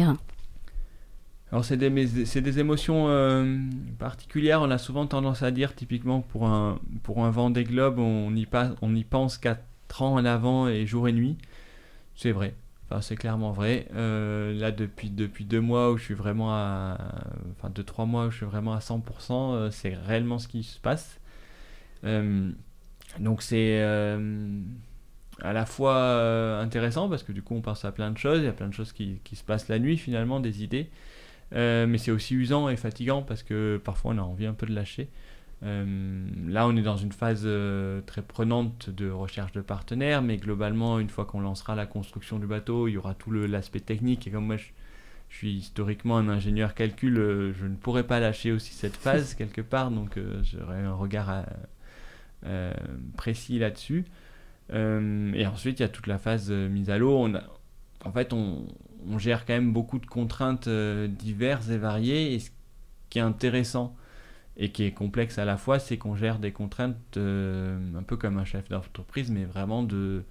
Alors c'est des, c'est des émotions euh, particulières. On a souvent tendance à dire, typiquement pour un, pour un Vendée Globe, on y, passe, on y pense quatre ans en avant et jour et nuit. C'est vrai, enfin, c'est clairement vrai. Euh, là depuis, depuis deux mois où je suis vraiment à... Enfin deux, trois mois où je suis vraiment à cent pour cent, euh, c'est réellement ce qui se passe. Euh, donc c'est... Euh, à la fois euh, intéressant parce que du coup on pense à plein de choses, il y a plein de choses qui, qui se passent la nuit finalement, des idées, euh, mais c'est aussi usant et fatigant parce que parfois on a envie un peu de lâcher. Euh, là on est dans une phase euh, très prenante de recherche de partenaires, mais globalement une fois qu'on lancera la construction du bateau, il y aura tout le, l'aspect technique, et comme moi je, je suis historiquement un ingénieur calcul, euh, je ne pourrais pas lâcher aussi cette phase quelque part, donc euh, j'aurai un regard à, euh, précis là-dessus. Euh, et ensuite, il y a toute la phase euh, mise à l'eau. On a, en fait, on, on gère quand même beaucoup de contraintes euh, diverses et variées. Et ce qui est intéressant et qui est complexe à la fois, c'est qu'on gère des contraintes euh, un peu comme un chef d'entreprise, mais vraiment de,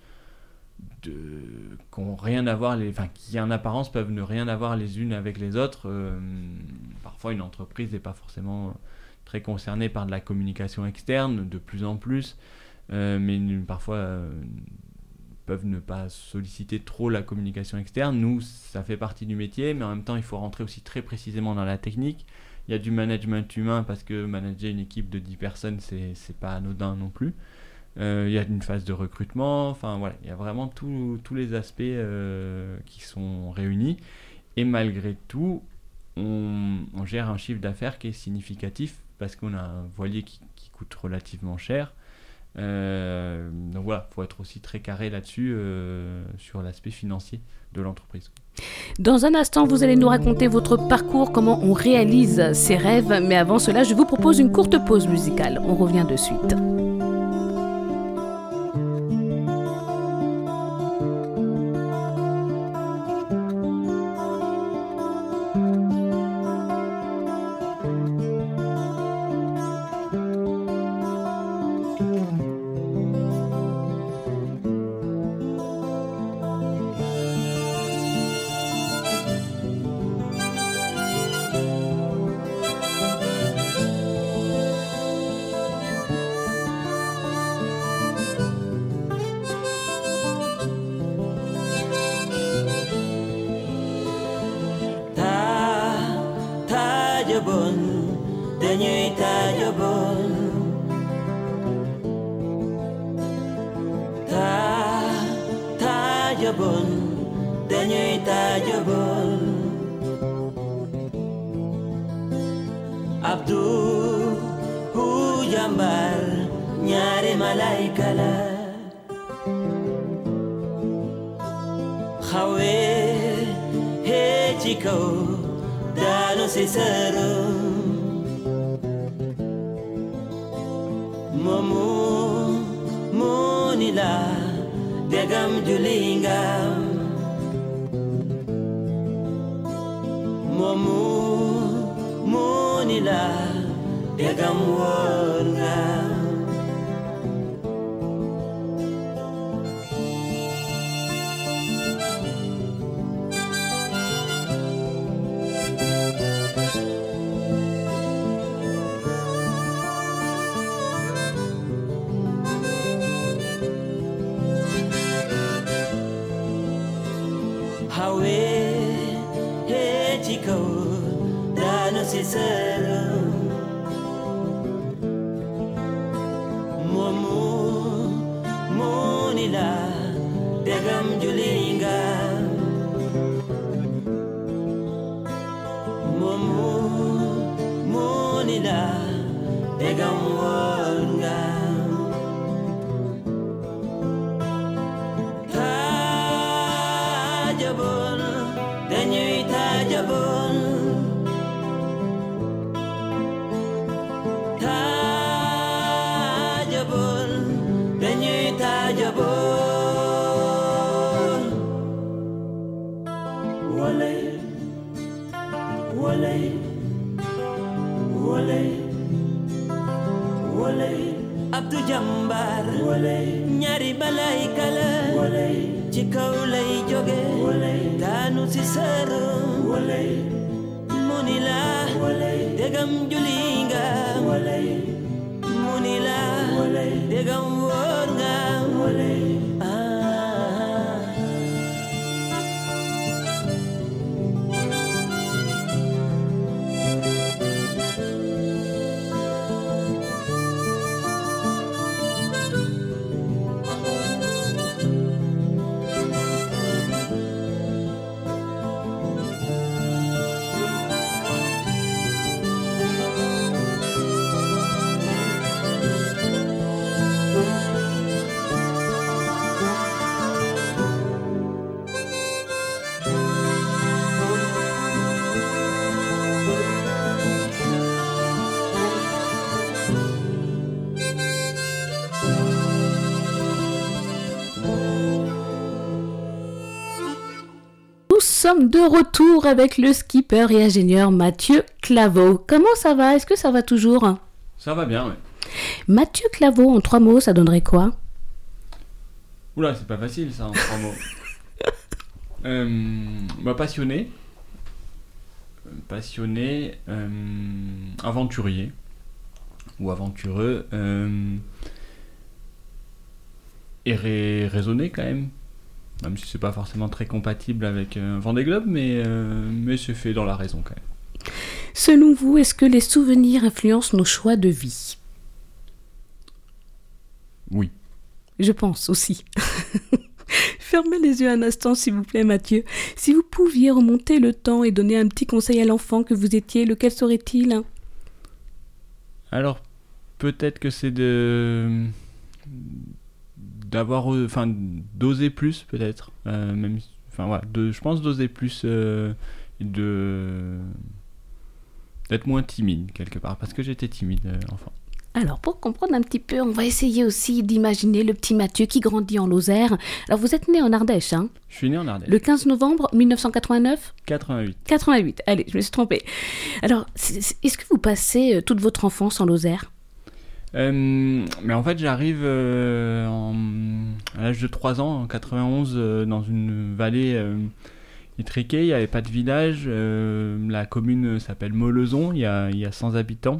de qui ont rien à voir, les, enfin, qui en apparence peuvent ne rien avoir les unes avec les autres. Euh, parfois, une entreprise n'est pas forcément très concernée par de la communication externe, de plus en plus. Euh, mais parfois euh, peuvent ne pas solliciter trop la communication externe. Nous, ça fait partie du métier, mais en même temps, il faut rentrer aussi très précisément dans la technique. Il y a du management humain parce que manager une équipe de dix personnes, c'est, c'est pas anodin non plus. Euh, il y a une phase de recrutement, enfin voilà, il y a vraiment tous les aspects euh, qui sont réunis. Et malgré tout, on, on gère un chiffre d'affaires qui est significatif parce qu'on a un voilier qui, qui coûte relativement cher. Euh, donc voilà, il faut être aussi très carré là-dessus euh, sur l'aspect financier de l'entreprise. Dans un instant, vous allez nous raconter votre parcours, comment on réalise ses rêves, mais avant cela, je vous propose une courte pause musicale. On revient de suite. Tajabon Abdou Jambar ñaari balay kala ci kaw lay jóge daanu ci sëru mu ni la dégam juli nga mu ni la dégam wóor nga Nous sommes de retour avec le skipper et ingénieur Mathieu Claveau. Comment ça va? Est-ce que ça va toujours? Ça va bien, oui. Mathieu Claveau, en trois mots, ça donnerait quoi? Oula, c'est pas facile ça en trois mots. euh, bah, passionné. Passionné, euh, aventurier. Ou aventureux. Euh, et ré- raisonné quand même. Même si c'est pas forcément très compatible avec un Vendée Globe, mais, euh, mais c'est fait dans la raison quand même. Selon vous, est-ce que les souvenirs influencent nos choix de vie? Oui. Je pense aussi. Fermez les yeux un instant, s'il vous plaît, Mathieu. Si vous pouviez remonter le temps et donner un petit conseil à l'enfant que vous étiez, lequel serait-il? Alors, peut-être que c'est de... d'avoir, enfin, d'oser plus peut-être, euh, même, enfin voilà, de, je pense d'oser plus, euh, de, d'être moins timide quelque part, parce que j'étais timide euh, enfant. Alors, pour comprendre un petit peu, on va essayer aussi d'imaginer le petit Mathieu qui grandit en Lozère. Alors, vous êtes né en Ardèche, hein? Je suis né en Ardèche. Le quinze novembre mille neuf cent quatre-vingt-neuf? quatre-vingt-huit. quatre-vingt-huit, allez, je me suis trompée. Alors, c'est- est-ce que vous passez euh, toute votre enfance en Lozère? Euh, mais en fait, j'arrive euh, en, à l'âge de trois ans, en quatre-vingt-onze, euh, dans une vallée euh, étriquée. Il n'y avait pas de village. Euh, la commune s'appelle Molaison. Il y a, il y a cent habitants.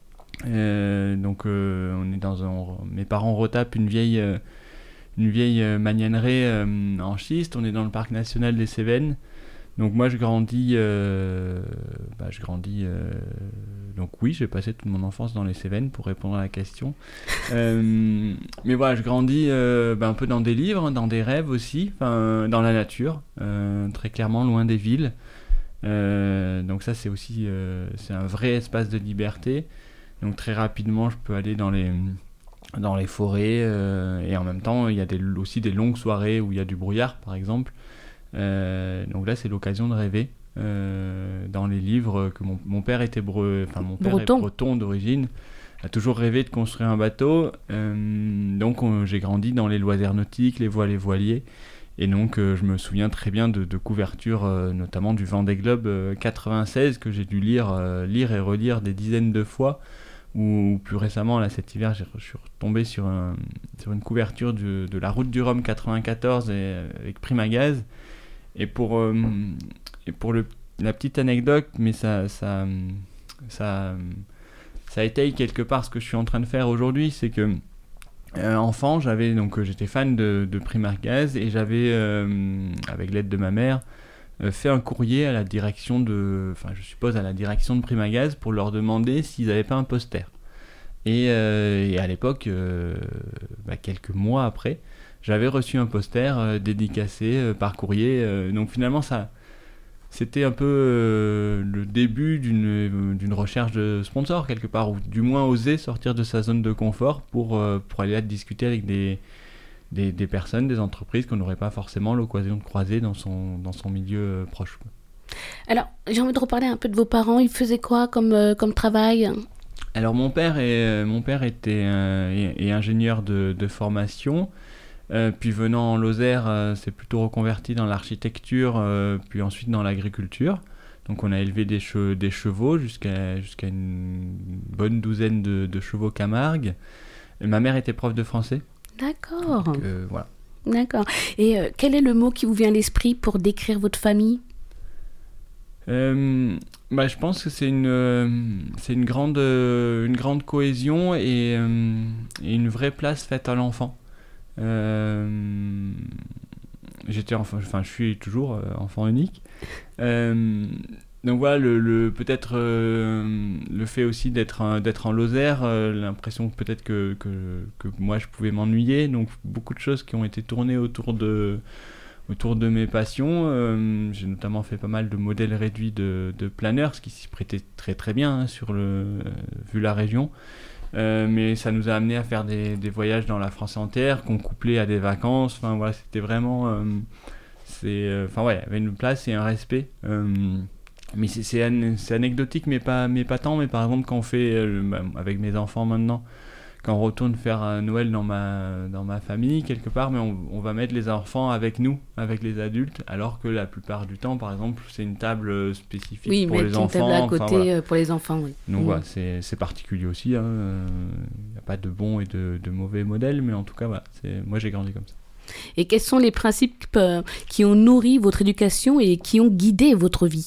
Euh, donc, euh, on est dans un, mes parents retapent une vieille, euh, une vieille euh, magnanerie euh, en schiste. On est dans le parc national des Cévennes. Donc moi je grandis, euh, bah, je grandis, euh, donc oui, j'ai passé toute mon enfance dans les Cévennes pour répondre à la question. Euh, mais voilà, je grandis euh, bah, un peu dans des livres, dans des rêves aussi, dans la nature, euh, très clairement loin des villes. Euh, donc ça c'est aussi, euh, c'est un vrai espace de liberté. Donc très rapidement je peux aller dans les, dans les forêts euh, et en même temps il y a des, aussi des longues soirées où il y a du brouillard par exemple. Euh, donc là c'est l'occasion de rêver euh, dans les livres que mon, mon père était bre... enfin, mon père breton. est breton d'origine, a toujours rêvé de construire un bateau, euh, donc on, j'ai grandi dans les loisirs nautiques, les voiles et voiliers, et donc euh, je me souviens très bien de, de couvertures euh, notamment du Vendée Globe euh, quatre-vingt-seize que j'ai dû lire, euh, lire et relire des dizaines de fois, ou, ou plus récemment là cet hiver j'ai, je suis retombé sur, un, sur une couverture de, de la route du Rhum quatre-vingt-quatorze et, avec Primagaz. Et pour, euh, et pour le, la petite anecdote, mais ça, ça, ça, ça étaye quelque part ce que je suis en train de faire aujourd'hui, c'est que euh, enfant, j'avais, donc, j'étais fan de, de Primagaz et j'avais, euh, avec l'aide de ma mère, euh, fait un courrier à la direction de, enfin je suppose à la direction de Primagaz pour leur demander s'ils n'avaient pas un poster. Et, euh, et à l'époque, euh, bah, quelques mois après, j'avais reçu un poster euh, dédicacé euh, par courrier. Euh, donc finalement, ça, c'était un peu euh, le début d'une, euh, d'une recherche de sponsor quelque part, ou du moins oser sortir de sa zone de confort pour, euh, pour aller là discuter avec des, des, des personnes, des entreprises qu'on n'aurait pas forcément l'occasion de croiser dans son, dans son milieu euh, proche. Alors, j'ai envie de reparler un peu de vos parents. Ils faisaient quoi comme, euh, comme travail? Alors mon père, est, euh, mon père était euh, est, est ingénieur de, de formation. Euh, puis venant en Lozère, euh, c'est plutôt reconverti dans l'architecture, euh, puis ensuite dans l'agriculture. Donc on a élevé des, che- des chevaux jusqu'à, jusqu'à une bonne douzaine de, de chevaux Camargue. Et ma mère était prof de français. D'accord. Donc, euh, voilà. D'accord. Et euh, quel est le mot qui vous vient à l'esprit pour décrire votre famille ? Euh, bah, je pense que c'est une, euh, c'est une, grande, euh, une grande cohésion et, euh, et une vraie place faite à l'enfant. Euh, j'étais enfant, enfin, je suis toujours euh, enfant unique. Euh, donc voilà, le, le, peut-être euh, le fait aussi d'être, d'être en Lozère, euh, l'impression peut-être que, que, que moi je pouvais m'ennuyer. Donc beaucoup de choses qui ont été tournées autour de... autour de mes passions. Euh, j'ai notamment fait pas mal de modèles réduits de, de planeurs, ce qui s'y prêtait très très bien hein, sur le, euh, vu la région. Euh, mais ça nous a amené à faire des, des voyages dans la France entière, qu'on couplait à des vacances. Enfin voilà, c'était vraiment... Euh, c'est, enfin euh, ouais, il y avait une place et un respect. Euh, mais c'est, c'est, an- c'est anecdotique, mais pas, mais pas tant. Mais par exemple, quand on fait, euh, bah, avec mes enfants maintenant, quand on retourne faire un Noël dans ma, dans ma famille, quelque part, mais on, on va mettre les enfants avec nous, avec les adultes, alors que la plupart du temps, par exemple, c'est une table spécifique oui, pour les enfants. Oui, mettre une table à côté enfin, voilà. pour les enfants, oui. Donc mmh. voilà, c'est, c'est particulier aussi. Il hein. n'y a pas de bons et de, de mauvais modèles, mais en tout cas, voilà, c'est, moi j'ai grandi comme ça. Et quels sont les principes euh, qui ont nourri votre éducation et qui ont guidé votre vie ?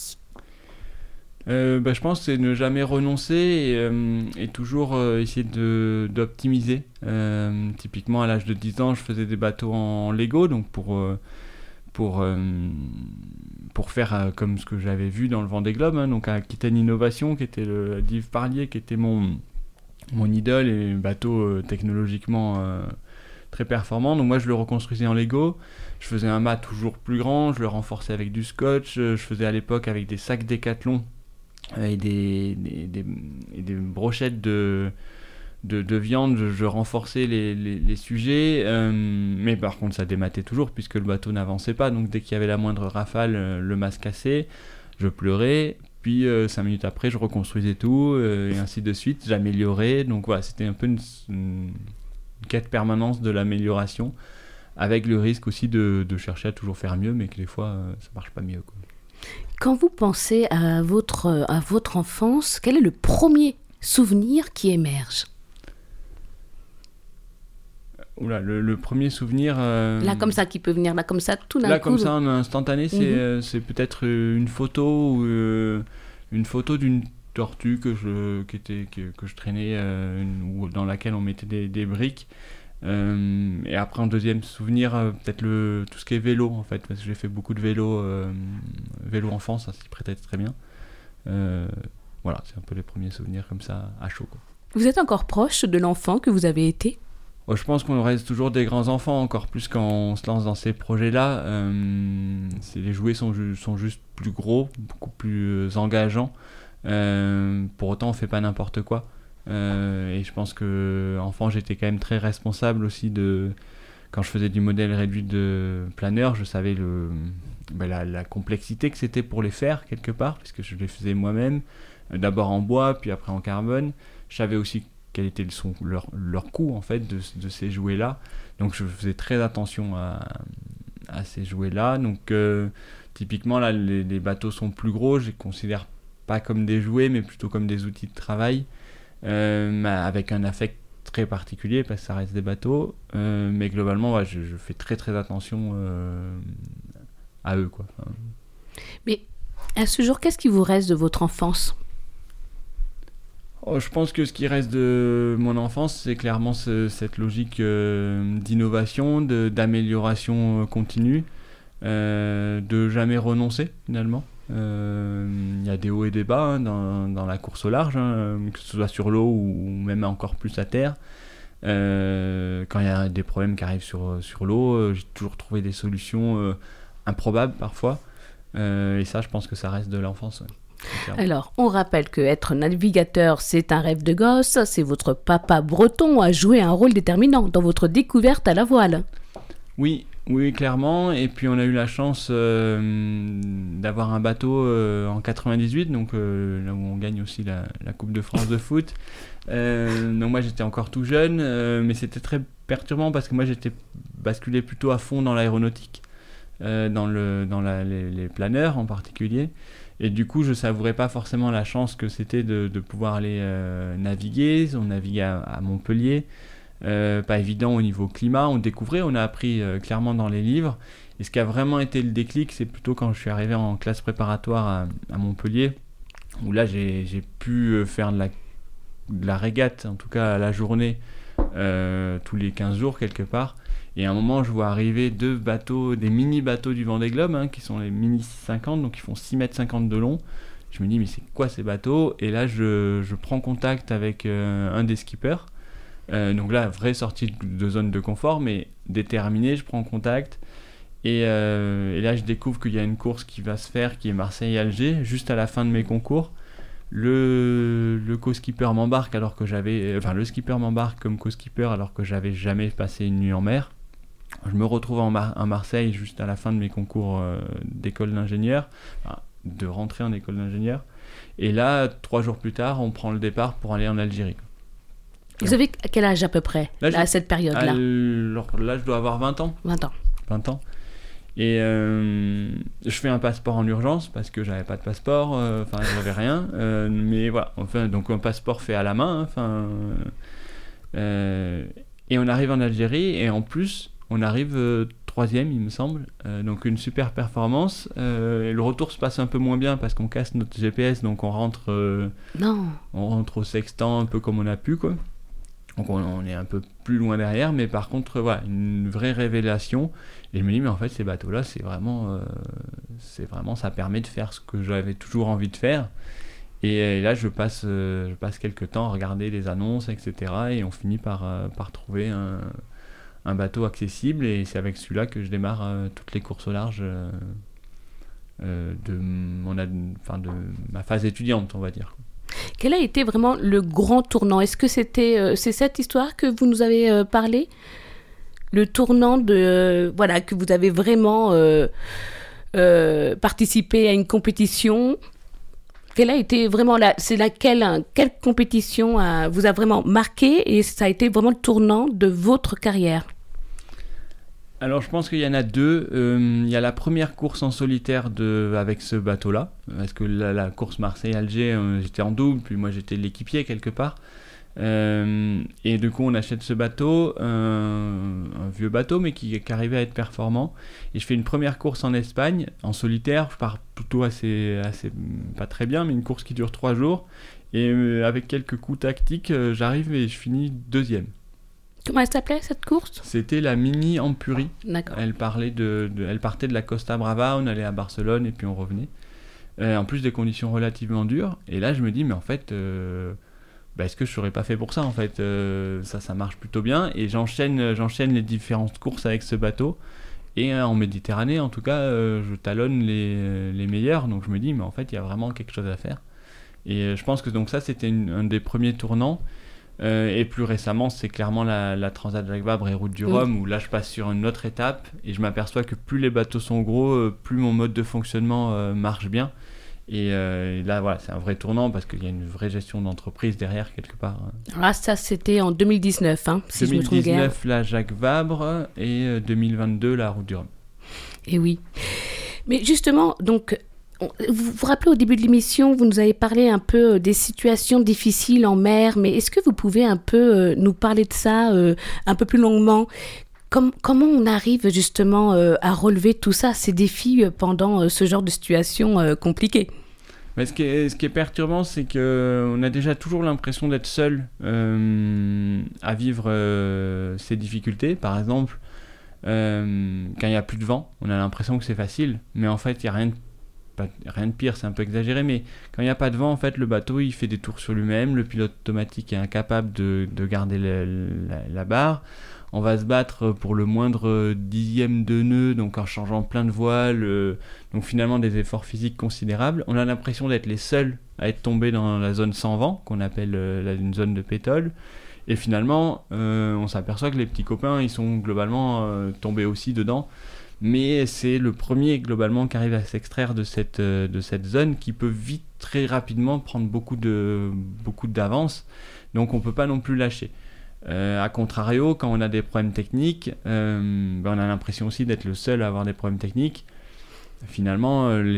Euh, bah, je pense que c'est ne jamais renoncer et, euh, et toujours euh, essayer de, d'optimiser. Euh, typiquement, à l'âge de dix ans, je faisais des bateaux en Lego, donc pour, euh, pour, euh, pour faire euh, comme ce que j'avais vu dans le Vendée Globe, hein, donc à Aquitaine Innovation, qui était le d'Yves Parlier, qui était mon, mon idole et un bateau euh, technologiquement euh, très performant. Donc moi, je le reconstruisais en Lego. Je faisais un mât toujours plus grand, je le renforçais avec du scotch. Je faisais à l'époque avec des sacs Décathlon et des, des, des, et des brochettes de, de, de viande, je, je renforçais les, les, les sujets, euh, mais par contre ça dématait toujours puisque le bateau n'avançait pas, donc dès qu'il y avait la moindre rafale, le mât se cassait, je pleurais, puis euh, cinq minutes après je reconstruisais tout, euh, et ainsi de suite, j'améliorais, donc voilà, c'était un peu une, une quête permanente de l'amélioration, avec le risque aussi de, de chercher à toujours faire mieux, mais que des fois euh, ça marche pas mieux, quoi. Quand vous pensez à votre, à votre enfance, quel est le premier souvenir qui émerge ? Oula, le, le premier souvenir... Euh... Là, comme ça, qui peut venir, là, comme ça, tout d'un là, coup... Là, comme ça, en instantané, c'est, mm-hmm. euh, c'est peut-être une photo ou euh, une photo d'une tortue que je, qui était, que, que je traînais, euh, une, ou dans laquelle on mettait des, des briques. Euh, et après, un deuxième souvenir, euh, peut-être le, tout ce qui est vélo, en fait, parce que j'ai fait beaucoup de vélo, euh, vélo enfant, ça s'y prêtait très bien. Euh, voilà, c'est un peu les premiers souvenirs comme ça, à chaud, quoi. Vous êtes encore proche de l'enfant que vous avez été ? Oh, je pense qu'on reste toujours des grands enfants, encore plus quand on se lance dans ces projets-là. Euh, c'est, les jouets sont, ju- sont juste plus gros, beaucoup plus engageants. Euh, pour autant, on fait pas n'importe quoi. Euh, et je pense que enfant, j'étais quand même très responsable aussi de... Quand je faisais du modèle réduit de planeur, je savais le, ben la, la complexité que c'était pour les faire, quelque part, puisque je les faisais moi-même, d'abord en bois, puis après en carbone. Je savais aussi quel était le son, leur, leur coût, en fait, de, de ces jouets-là. Donc, je faisais très attention à, à ces jouets-là. Donc, euh, typiquement, là, les, les bateaux sont plus gros. Je les considère pas comme des jouets, mais plutôt comme des outils de travail, euh, avec un affect très particulier, parce que ça reste des bateaux. Euh, mais globalement, ouais, je, je fais très, très attention euh, à eux, quoi. Enfin... Mais à ce jour, qu'est-ce qui vous reste de votre enfance ? Oh, je pense que ce qui reste de mon enfance, c'est clairement ce, cette logique euh, d'innovation, de, d'amélioration continue, euh, de jamais renoncer finalement. Il euh, y a des hauts et des bas hein, dans, dans la course au large, hein, que ce soit sur l'eau ou même encore plus à terre. Euh, quand il y a des problèmes qui arrivent sur, sur l'eau, euh, j'ai toujours trouvé des solutions euh, improbables parfois. Euh, et ça, je pense que ça reste de l'enfance. Ouais. Alors, on rappelle que être navigateur, c'est un rêve de gosse. C'est votre papa breton a joué un rôle déterminant dans votre découverte à la voile. Oui, oui, clairement. Et puis, on a eu la chance euh, d'avoir un bateau euh, en quatre-vingt-dix-huit, donc euh, là où on gagne aussi la, la Coupe de France de foot. Euh, donc moi, j'étais encore tout jeune, euh, mais c'était très perturbant parce que moi, j'étais basculé plutôt à fond dans l'aéronautique, euh, dans, le, dans la, les, les planeurs en particulier. Et du coup, je savourais pas forcément la chance que c'était de, de pouvoir aller euh, naviguer. On naviguait à, à Montpellier. Euh, pas évident au niveau climat. On découvrait, on a appris euh, clairement dans les livres. Et ce qui a vraiment été le déclic, c'est plutôt quand je suis arrivé en classe préparatoire à, à Montpellier, où là, j'ai, j'ai pu faire de la, de la régate, en tout cas à la journée, euh, tous les quinze jours quelque part. Et à un moment, je vois arriver deux bateaux, des mini-bateaux du Vendée Globe, hein, qui sont les mini six cent cinquante, donc ils font six mètres cinquante de long. Je me dis, mais c'est quoi ces bateaux ? Et là, je, je prends contact avec euh, un des skippers. Euh, donc là, vraie sortie de, de zone de confort, mais déterminé, je prends contact. Et, euh, et là, je découvre qu'il y a une course qui va se faire, qui est Marseille-Alger, juste à la fin de mes concours. Le, le co-skipper m'embarque alors que j'avais... Enfin, le skipper m'embarque comme co-skipper alors que j'avais jamais passé une nuit en mer. Je me retrouve en Mar- à Marseille juste à la fin de mes concours euh, d'école d'ingénieur, enfin, de rentrer en école d'ingénieur. Et là, trois jours plus tard, on prend le départ pour aller en Algérie. Vous avez quel âge à peu près, là, là, à cette période-là ? Alors là, je dois avoir vingt ans. vingt ans. vingt ans. Et euh, je fais un passeport en urgence parce que j'avais pas de passeport, enfin euh, j'avais rien. Euh, mais voilà, enfin, donc un passeport fait à la main. Enfin, euh, et on arrive en Algérie et en plus, on arrive euh, troisième, il me semble. Euh, donc une super performance. Euh, et le retour se passe un peu moins bien parce qu'on casse notre G P S, donc on rentre, euh, non. on rentre au sextant un peu comme on a pu, quoi. Donc on, on est un peu plus loin derrière, mais par contre, voilà, une vraie révélation. Et je me dis, mais en fait, ces bateaux-là, c'est vraiment, euh, c'est vraiment, ça permet de faire ce que j'avais toujours envie de faire. Et, et là, je passe, euh, je passe quelques temps à regarder les annonces, et cetera. Et on finit par, euh, par trouver un, un bateau accessible. Et c'est avec celui-là que je démarre euh, toutes les courses au large euh, euh, de, mon ad, enfin de ma phase étudiante, on va dire. Quel a été vraiment le grand tournant ? Est-ce que c'était, euh, c'est cette histoire que vous nous avez euh, parlé ? Le tournant de, euh, voilà, que vous avez vraiment euh, euh, participé à une compétition. Quelle a été vraiment la, c'est laquelle, hein, quelle compétition a, vous a vraiment marqué et ça a été vraiment le tournant de votre carrière ? Alors je pense qu'il y en a deux. Euh, il y a la première course en solitaire de, avec ce bateau-là, parce que la, la course Marseille-Alger, euh, j'étais en double, puis moi j'étais l'équipier quelque part. Euh, et du coup on achète ce bateau, euh, un vieux bateau mais qui, qui arrivait à être performant. Et je fais une première course en Espagne, en solitaire. Je pars plutôt assez, assez pas très bien, mais une course qui dure trois jours. Et euh, avec quelques coups tactiques, euh, j'arrive et je finis deuxième. Comment elle s'appelait cette course ? C'était la Mini Ampurie. D'accord. Elle, parlait de, de, elle partait de la Costa Brava, on allait à Barcelone et puis on revenait. Euh, en plus des conditions relativement dures. Et là je me dis, mais en fait, euh, bah, est-ce que je ne serais pas fait pour ça en fait euh, Ça, ça marche plutôt bien. Et j'enchaîne, j'enchaîne les différentes courses avec ce bateau. Et euh, en Méditerranée, en tout cas, euh, je talonne les, les meilleurs. Donc je me dis, mais en fait, il y a vraiment quelque chose à faire. Et euh, je pense que donc ça, c'était une, un des premiers tournants. Euh, et plus récemment, c'est clairement la, la Transat Jacques Vabre et Route du Rhum, mmh. où là je passe sur une autre étape et je m'aperçois que plus les bateaux sont gros, euh, plus mon mode de fonctionnement euh, marche bien. Et, euh, et là, voilà, c'est un vrai tournant parce qu'il y a une vraie gestion d'entreprise derrière quelque part. Ah, ça c'était en deux mille dix-neuf, hein, si deux mille dix-neuf, je me trompe bien. la Jacques Vabre et euh, deux mille vingt-deux, la Route du Rhum. Et oui. Mais justement, donc. Vous vous rappelez au début de l'émission, vous nous avez parlé un peu des situations difficiles en mer, mais est-ce que vous pouvez un peu nous parler de ça euh, un peu plus longuement ? Comme, comment on arrive justement euh, à relever tout ça, ces défis euh, pendant euh, ce genre de situation euh, compliquée ? Mais ce qui est, ce qui est perturbant, c'est qu'on a déjà toujours l'impression d'être seul euh, à vivre euh, ces difficultés. Par exemple, euh, quand il n'y a plus de vent, on a l'impression que c'est facile, mais en fait, il n'y a rien de Pas, rien de pire, c'est un peu exagéré, mais quand il n'y a pas de vent, en fait, le bateau, il fait des tours sur lui-même, le pilote automatique est incapable de, de garder le, la, la barre, on va se battre pour le moindre dixième de nœud, donc en changeant plein de voiles, euh, donc finalement des efforts physiques considérables. On a l'impression d'être les seuls à être tombés dans la zone sans vent, qu'on appelle euh, la, une zone de pétole, et finalement, euh, on s'aperçoit que les petits copains, ils sont globalement euh, tombés aussi dedans. Mais c'est le premier globalement qui arrive à s'extraire de cette, euh, de cette zone qui peut vite, très rapidement prendre beaucoup, de, beaucoup d'avance, donc on ne peut pas non plus lâcher. Euh, a contrario, quand on a des problèmes techniques, euh, ben on a l'impression aussi d'être le seul à avoir des problèmes techniques. Finalement, euh, les autres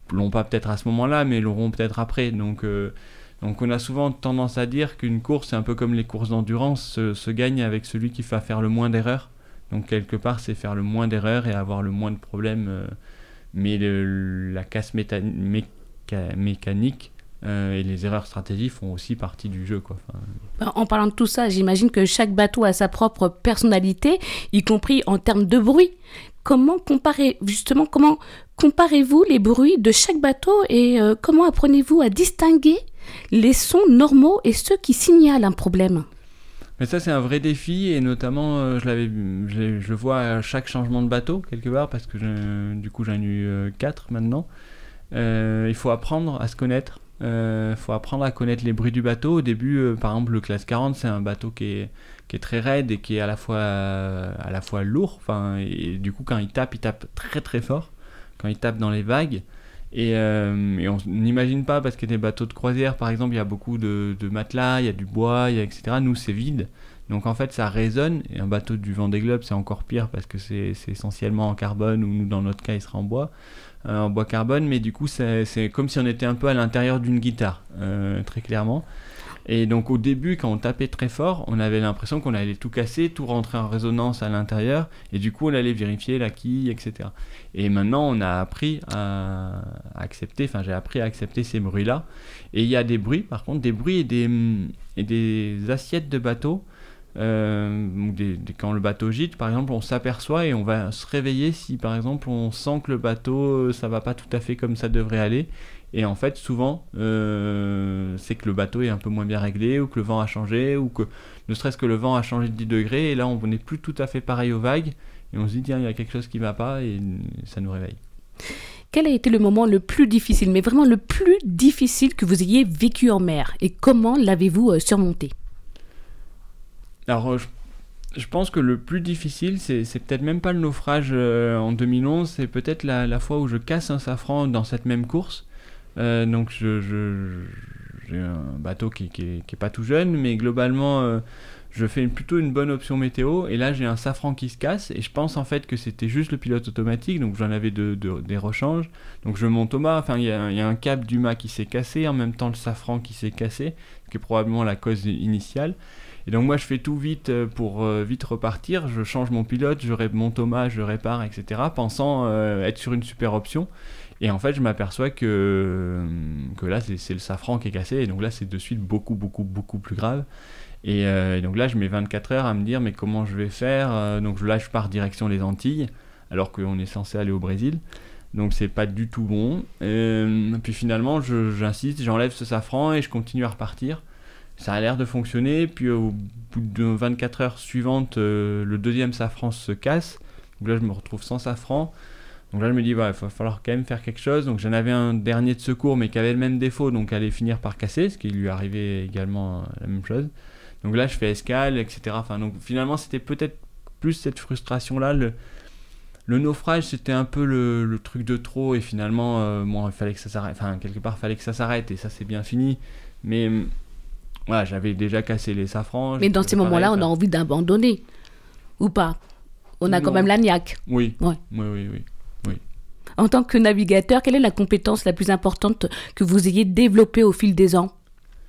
l'ont pas peut-être à ce moment-là, mais l'auront peut-être après. Donc, euh, donc on a souvent tendance à dire qu'une course, c'est un peu comme les courses d'endurance, se, se gagne avec celui qui va faire le moins d'erreurs. Donc quelque part, c'est faire le moins d'erreurs et avoir le moins de problèmes. Euh, mais le, la casse méta- méca- mécanique euh, et les erreurs stratégiques font aussi partie du jeu, quoi. Enfin, En parlant de tout ça, j'imagine que chaque bateau a sa propre personnalité, y compris en termes de bruit. Comment comparez, justement, comment comparez-vous les bruits de chaque bateau et euh, comment apprenez-vous à distinguer les sons normaux et ceux qui signalent un problème ? Mais ça, c'est un vrai défi, et notamment, euh, je, l'avais, je, je le vois à chaque changement de bateau, quelque part, parce que je, du coup, j'en ai eu euh, quatre maintenant. Euh, il faut apprendre à se connaître. Il euh, faut apprendre à connaître les bruits du bateau. Au début, euh, par exemple, le classe quarante, c'est un bateau qui est, qui est très raide et qui est à la fois, euh, à la fois lourd. Enfin, et du coup, quand il tape, il tape très très fort. Quand il tape dans les vagues. Et, euh, et on n'imagine pas, parce que des bateaux de croisière, par exemple, il y a beaucoup de, de matelas, il y a du bois, il y a, et cetera. Nous, c'est vide. Donc en fait, ça résonne. Et un bateau du Vendée Globe, c'est encore pire parce que c'est, c'est essentiellement en carbone, ou nous, dans notre cas, il sera en bois. Euh, en bois carbone, mais du coup c'est, c'est comme si on était un peu à l'intérieur d'une guitare, euh, très clairement. Et donc au début, quand on tapait très fort, on avait l'impression qu'on allait tout casser, tout rentrer en résonance à l'intérieur, et du coup on allait vérifier la quille, et cetera. Et maintenant on a appris à accepter, enfin j'ai appris à accepter ces bruits-là. Et il y a des bruits, par contre, des bruits et des, et des assiettes de bateau. Euh, des, des, quand le bateau gîte, par exemple, on s'aperçoit et on va se réveiller si, par exemple, on sent que le bateau, ça va pas tout à fait comme ça devrait aller. Et en fait, souvent, euh, c'est que le bateau est un peu moins bien réglé, ou que le vent a changé, ou que ne serait-ce que le vent a changé de dix degrés, et là, on n'est plus tout à fait pareil aux vagues, et on se dit, tiens, il y a quelque chose qui va pas, et ça nous réveille. Quel a été le moment le plus difficile, mais vraiment le plus difficile que vous ayez vécu en mer, et comment l'avez-vous euh, surmonté ? Alors, je, je pense que le plus difficile, c'est, c'est peut-être même pas le naufrage euh, en deux mille onze, c'est peut-être la, la fois où je casse un safran dans cette même course. Euh, donc, je, je, j'ai un bateau qui, qui, est, qui est pas tout jeune, mais globalement, euh, je fais une, plutôt une bonne option météo. Et là, j'ai un safran qui se casse, et je pense en fait que c'était juste le pilote automatique, donc j'en avais de, de, des rechanges. Donc, je monte au mât, enfin, il y a, y a un câble du mât qui s'est cassé, en même temps le safran qui s'est cassé, qui est probablement la cause initiale. Et donc moi je fais tout vite pour euh, vite repartir, je change mon pilote, je ré- monte au mât, je répare, et cetera, pensant euh, être sur une super option. Et en fait je m'aperçois que, que là c'est, c'est le safran qui est cassé, et donc là c'est de suite beaucoup beaucoup beaucoup plus grave. Et, euh, et donc là je mets vingt-quatre heures à me dire mais comment je vais faire, euh, donc là je pars direction les Antilles, alors qu'on est censé aller au Brésil. Donc c'est pas du tout bon. Euh, puis finalement je, j'insiste, j'enlève ce safran et je continue à repartir. Ça a l'air de fonctionner, puis au bout de vingt-quatre heures suivantes, euh, le deuxième safran se casse. Donc là, je me retrouve sans safran. Donc là, je me dis, bah, il va falloir quand même faire quelque chose. Donc j'en avais un dernier de secours, mais qui avait le même défaut, donc allait finir par casser, ce qui lui arrivait également euh, la même chose. Donc là, je fais escale, et cetera. Enfin, donc finalement, c'était peut-être plus cette frustration-là. Le, le naufrage, c'était un peu le, le truc de trop, et finalement, euh, bon, il fallait que ça s'arrête. Enfin, quelque part, il fallait que ça s'arrête, et ça, c'est bien fini. Mais... Voilà, j'avais déjà cassé les safrans. Mais dans ces moments-là, pareil, on a envie d'abandonner, ou pas ? On a non. quand même la niaque. Oui. Ouais. oui, oui, oui, oui. En tant que navigateur, quelle est la compétence la plus importante que vous ayez développée au fil des ans ?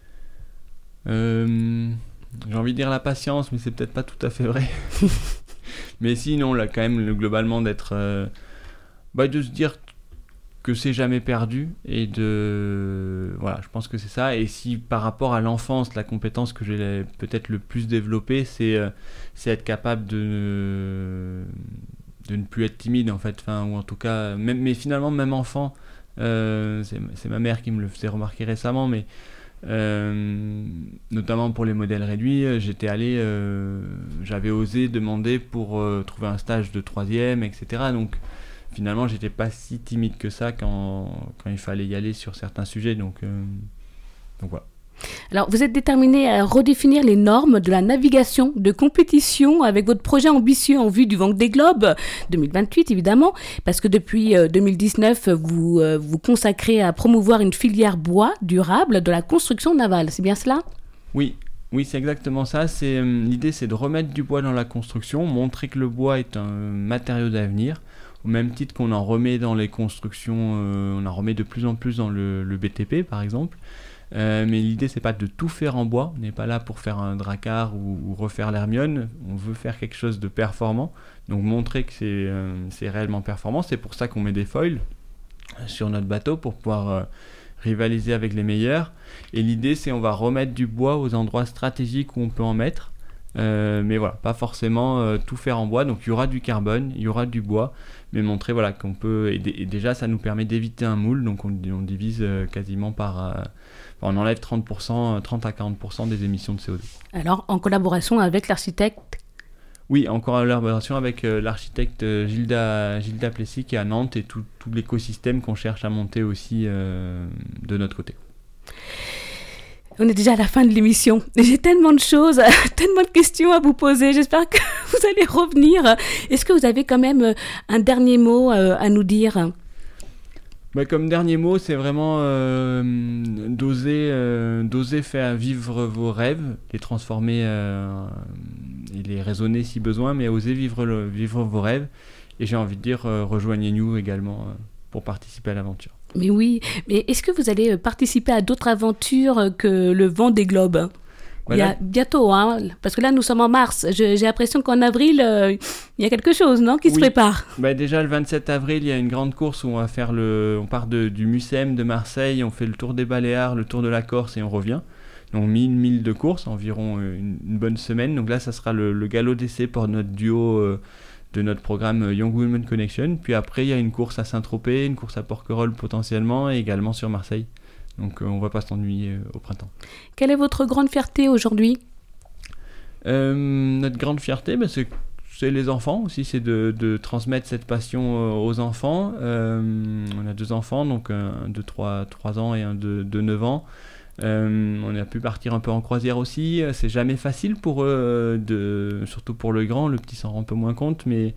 euh, J'ai envie de dire la patience, mais c'est peut-être pas tout à fait vrai. Mais sinon, là, quand même, globalement, d'être... Euh, bah, de se dire... que c'est jamais perdu, et de voilà, je pense que c'est ça. Et si par rapport à l'enfance, la compétence que j'ai peut-être le plus développée, c'est euh, c'est être capable de ne, de ne plus être timide en fait, enfin, ou en tout cas même, mais finalement même enfant, euh, c'est, c'est ma mère qui me le faisait remarquer récemment, mais euh, notamment pour les modèles réduits, j'étais allé euh, j'avais osé demander pour euh, trouver un stage de troisième, etc. Donc finalement, j'étais pas si timide que ça quand, quand il fallait y aller sur certains sujets, donc, euh, donc voilà. Alors, vous êtes déterminé à redéfinir les normes de la navigation de compétition avec votre projet ambitieux en vue du Vendée Globe deux mille vingt-huit, évidemment, parce que depuis euh, deux mille dix-neuf, vous euh, vous consacrez à promouvoir une filière bois durable de la construction navale, c'est bien cela ? Oui. Oui, c'est exactement ça. C'est, euh, l'idée, c'est de remettre du bois dans la construction, montrer que le bois est un matériau d'avenir. au même titre qu'on en remet dans les constructions, euh, on en remet de plus en plus dans le, le B T P par exemple. Euh, mais l'idée c'est pas de tout faire en bois, on n'est pas là pour faire un Drakkar ou, ou refaire l'Hermione, on veut faire quelque chose de performant, donc montrer que c'est, euh, c'est réellement performant. C'est pour ça qu'on met des foils sur notre bateau pour pouvoir euh, rivaliser avec les meilleurs, et l'idée c'est on va remettre du bois aux endroits stratégiques où on peut en mettre, euh, mais voilà, pas forcément euh, tout faire en bois, donc il y aura du carbone, il y aura du bois, mais montrer voilà, qu'on peut, et, d- et déjà ça nous permet d'éviter un moule, donc on, on divise euh, quasiment par... Euh, on enlève trente pour cent, trente à quarante pour cent des émissions de C O deux. Alors, en collaboration avec l'architecte? Oui, en collaboration avec euh, l'architecte euh, Gilda, Gilda Plessis qui est à Nantes, et tout, tout l'écosystème qu'on cherche à monter aussi euh, de notre côté. On est déjà à la fin de l'émission. J'ai tellement de choses, tellement de questions à vous poser. J'espère que vous allez revenir. Est-ce que vous avez quand même un dernier mot à nous dire ? Bah, comme dernier mot, c'est vraiment euh, d'oser, euh, d'oser faire vivre vos rêves, les transformer euh, et les raisonner si besoin, mais oser vivre, le, vivre vos rêves. Et j'ai envie de dire, euh, rejoignez-nous également euh, pour participer à l'aventure. Mais oui, mais est-ce que vous allez participer à d'autres aventures que le Vendée Globe ? Voilà. Il y a bientôt, hein, parce que là nous sommes en mars. Je, j'ai l'impression qu'en avril, euh, il y a quelque chose, non, qui oui. se prépare. Bah déjà le vingt-sept avril, il y a une grande course où on va faire le, on part de, du Mucem de Marseille, on fait le tour des Baléares, le tour de la Corse et on revient. Donc mille milles de course, environ une, une bonne semaine. Donc là, ça sera le, le galop d'essai pour notre duo euh, de notre programme Young Women Connection. Puis après, il y a une course à Saint-Tropez, une course à Porquerolles potentiellement, et également sur Marseille. Donc euh, on ne va pas s'ennuyer euh, au printemps. Quelle est votre grande fierté aujourd'hui ? euh, Notre grande fierté, bah, c'est, c'est les enfants aussi, c'est de, de transmettre cette passion euh, aux enfants. Euh, on a deux enfants, donc un de trois ans et un de, de neuf ans. Euh, on a pu partir un peu en croisière aussi. C'est jamais facile pour eux, de, surtout pour le grand, le petit s'en rend un peu moins compte, mais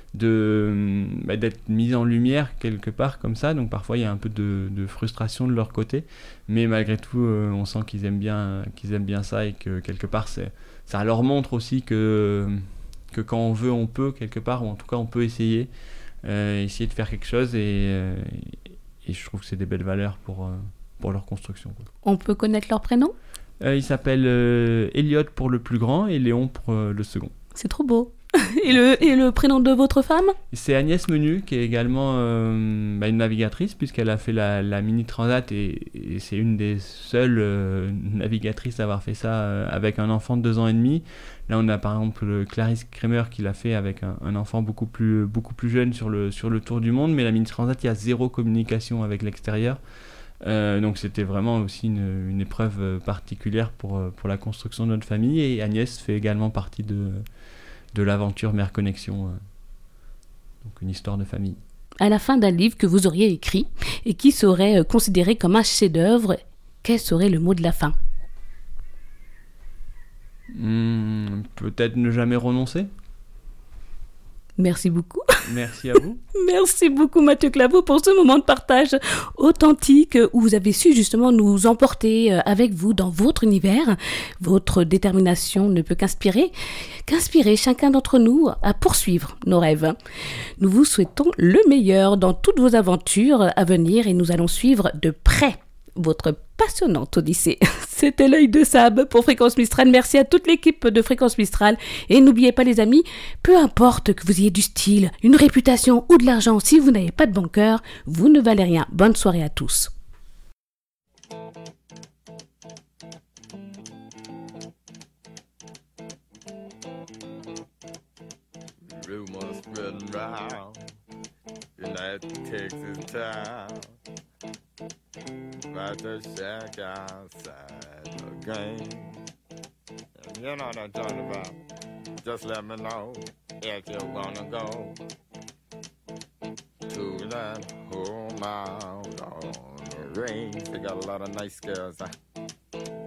de, bah, d'être mis en lumière quelque part comme ça, donc parfois il y a un peu de, de frustration de leur côté, mais malgré tout euh, on sent qu'ils aiment bien, qu'ils aiment bien ça, et que quelque part c'est, ça leur montre aussi que, que quand on veut on peut quelque part, ou en tout cas on peut essayer, euh, essayer de faire quelque chose, et, euh, et je trouve que c'est des belles valeurs pour, euh, pour leur construction, quoi. On peut connaître leur prénom ? euh, Il s'appelle euh, Elliot pour le plus grand et Léon pour euh, le second. C'est trop beau. Et le, et le prénom de votre femme ? C'est Agnès Menu, qui est également euh, bah, une navigatrice, puisqu'elle a fait la, la Mini Transat, et, et c'est une des seules euh, navigatrices à avoir fait ça euh, avec un enfant de deux ans et demi. Là, on a par exemple Clarisse Kremer qui l'a fait avec un, un enfant beaucoup plus, beaucoup plus jeune sur le, sur le tour du monde, mais la Mini Transat, il y a zéro communication avec l'extérieur. Euh, donc c'était vraiment aussi une, une épreuve particulière pour, pour la construction de notre famille, et Agnès fait également partie de... de l'aventure Mère Connexion, euh, donc une histoire de famille. À la fin d'un livre que vous auriez écrit et qui serait considéré comme un chef-d'œuvre, quel serait le mot de la fin ? Mmh, peut-être ne jamais renoncer. Merci beaucoup. Merci à vous. Merci beaucoup Mathieu Claveau pour ce moment de partage authentique où vous avez su justement nous emporter avec vous dans votre univers. Votre détermination ne peut qu'inspirer, qu'inspirer chacun d'entre nous à poursuivre nos rêves. Nous vous souhaitons le meilleur dans toutes vos aventures à venir et nous allons suivre de près votre passionnante odyssée. C'était l'œil de Sab pour Fréquence Mistral. Merci à toute l'équipe de Fréquence Mistral. Et n'oubliez pas les amis, peu importe que vous ayez du style, une réputation ou de l'argent, si vous n'avez pas de bon cœur, vous ne valez rien. Bonne soirée à tous. Rumors spreading round United Texas town about the shack outside the game. You know what I'm talking about. Just let me know if you wanna go to that home out on the range. They got a lot of nice girls. Huh?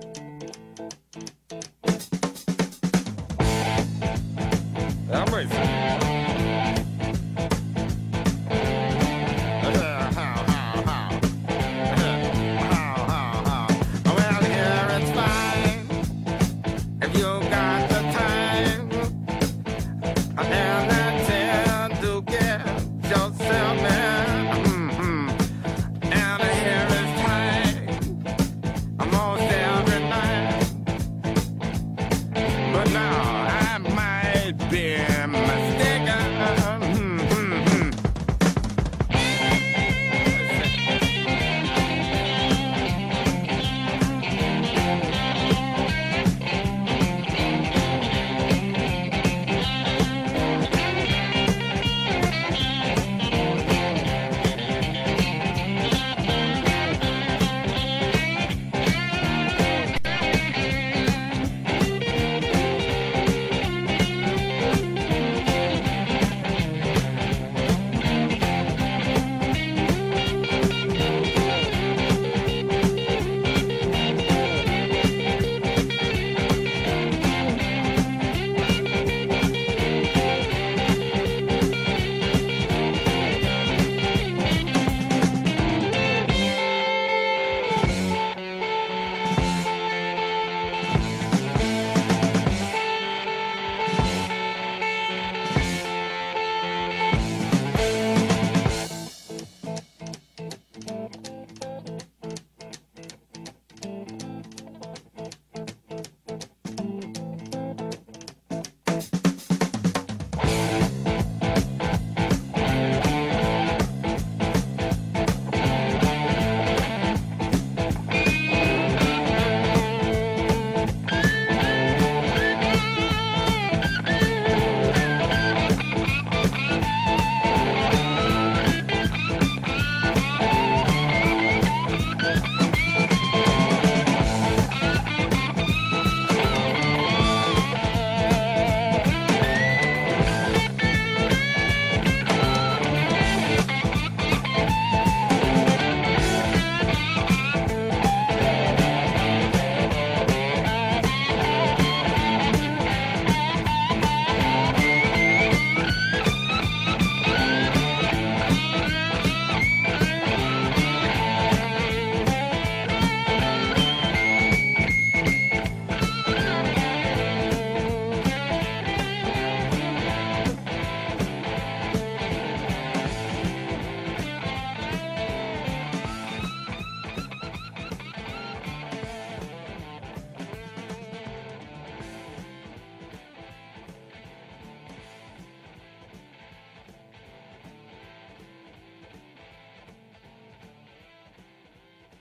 I'm racing.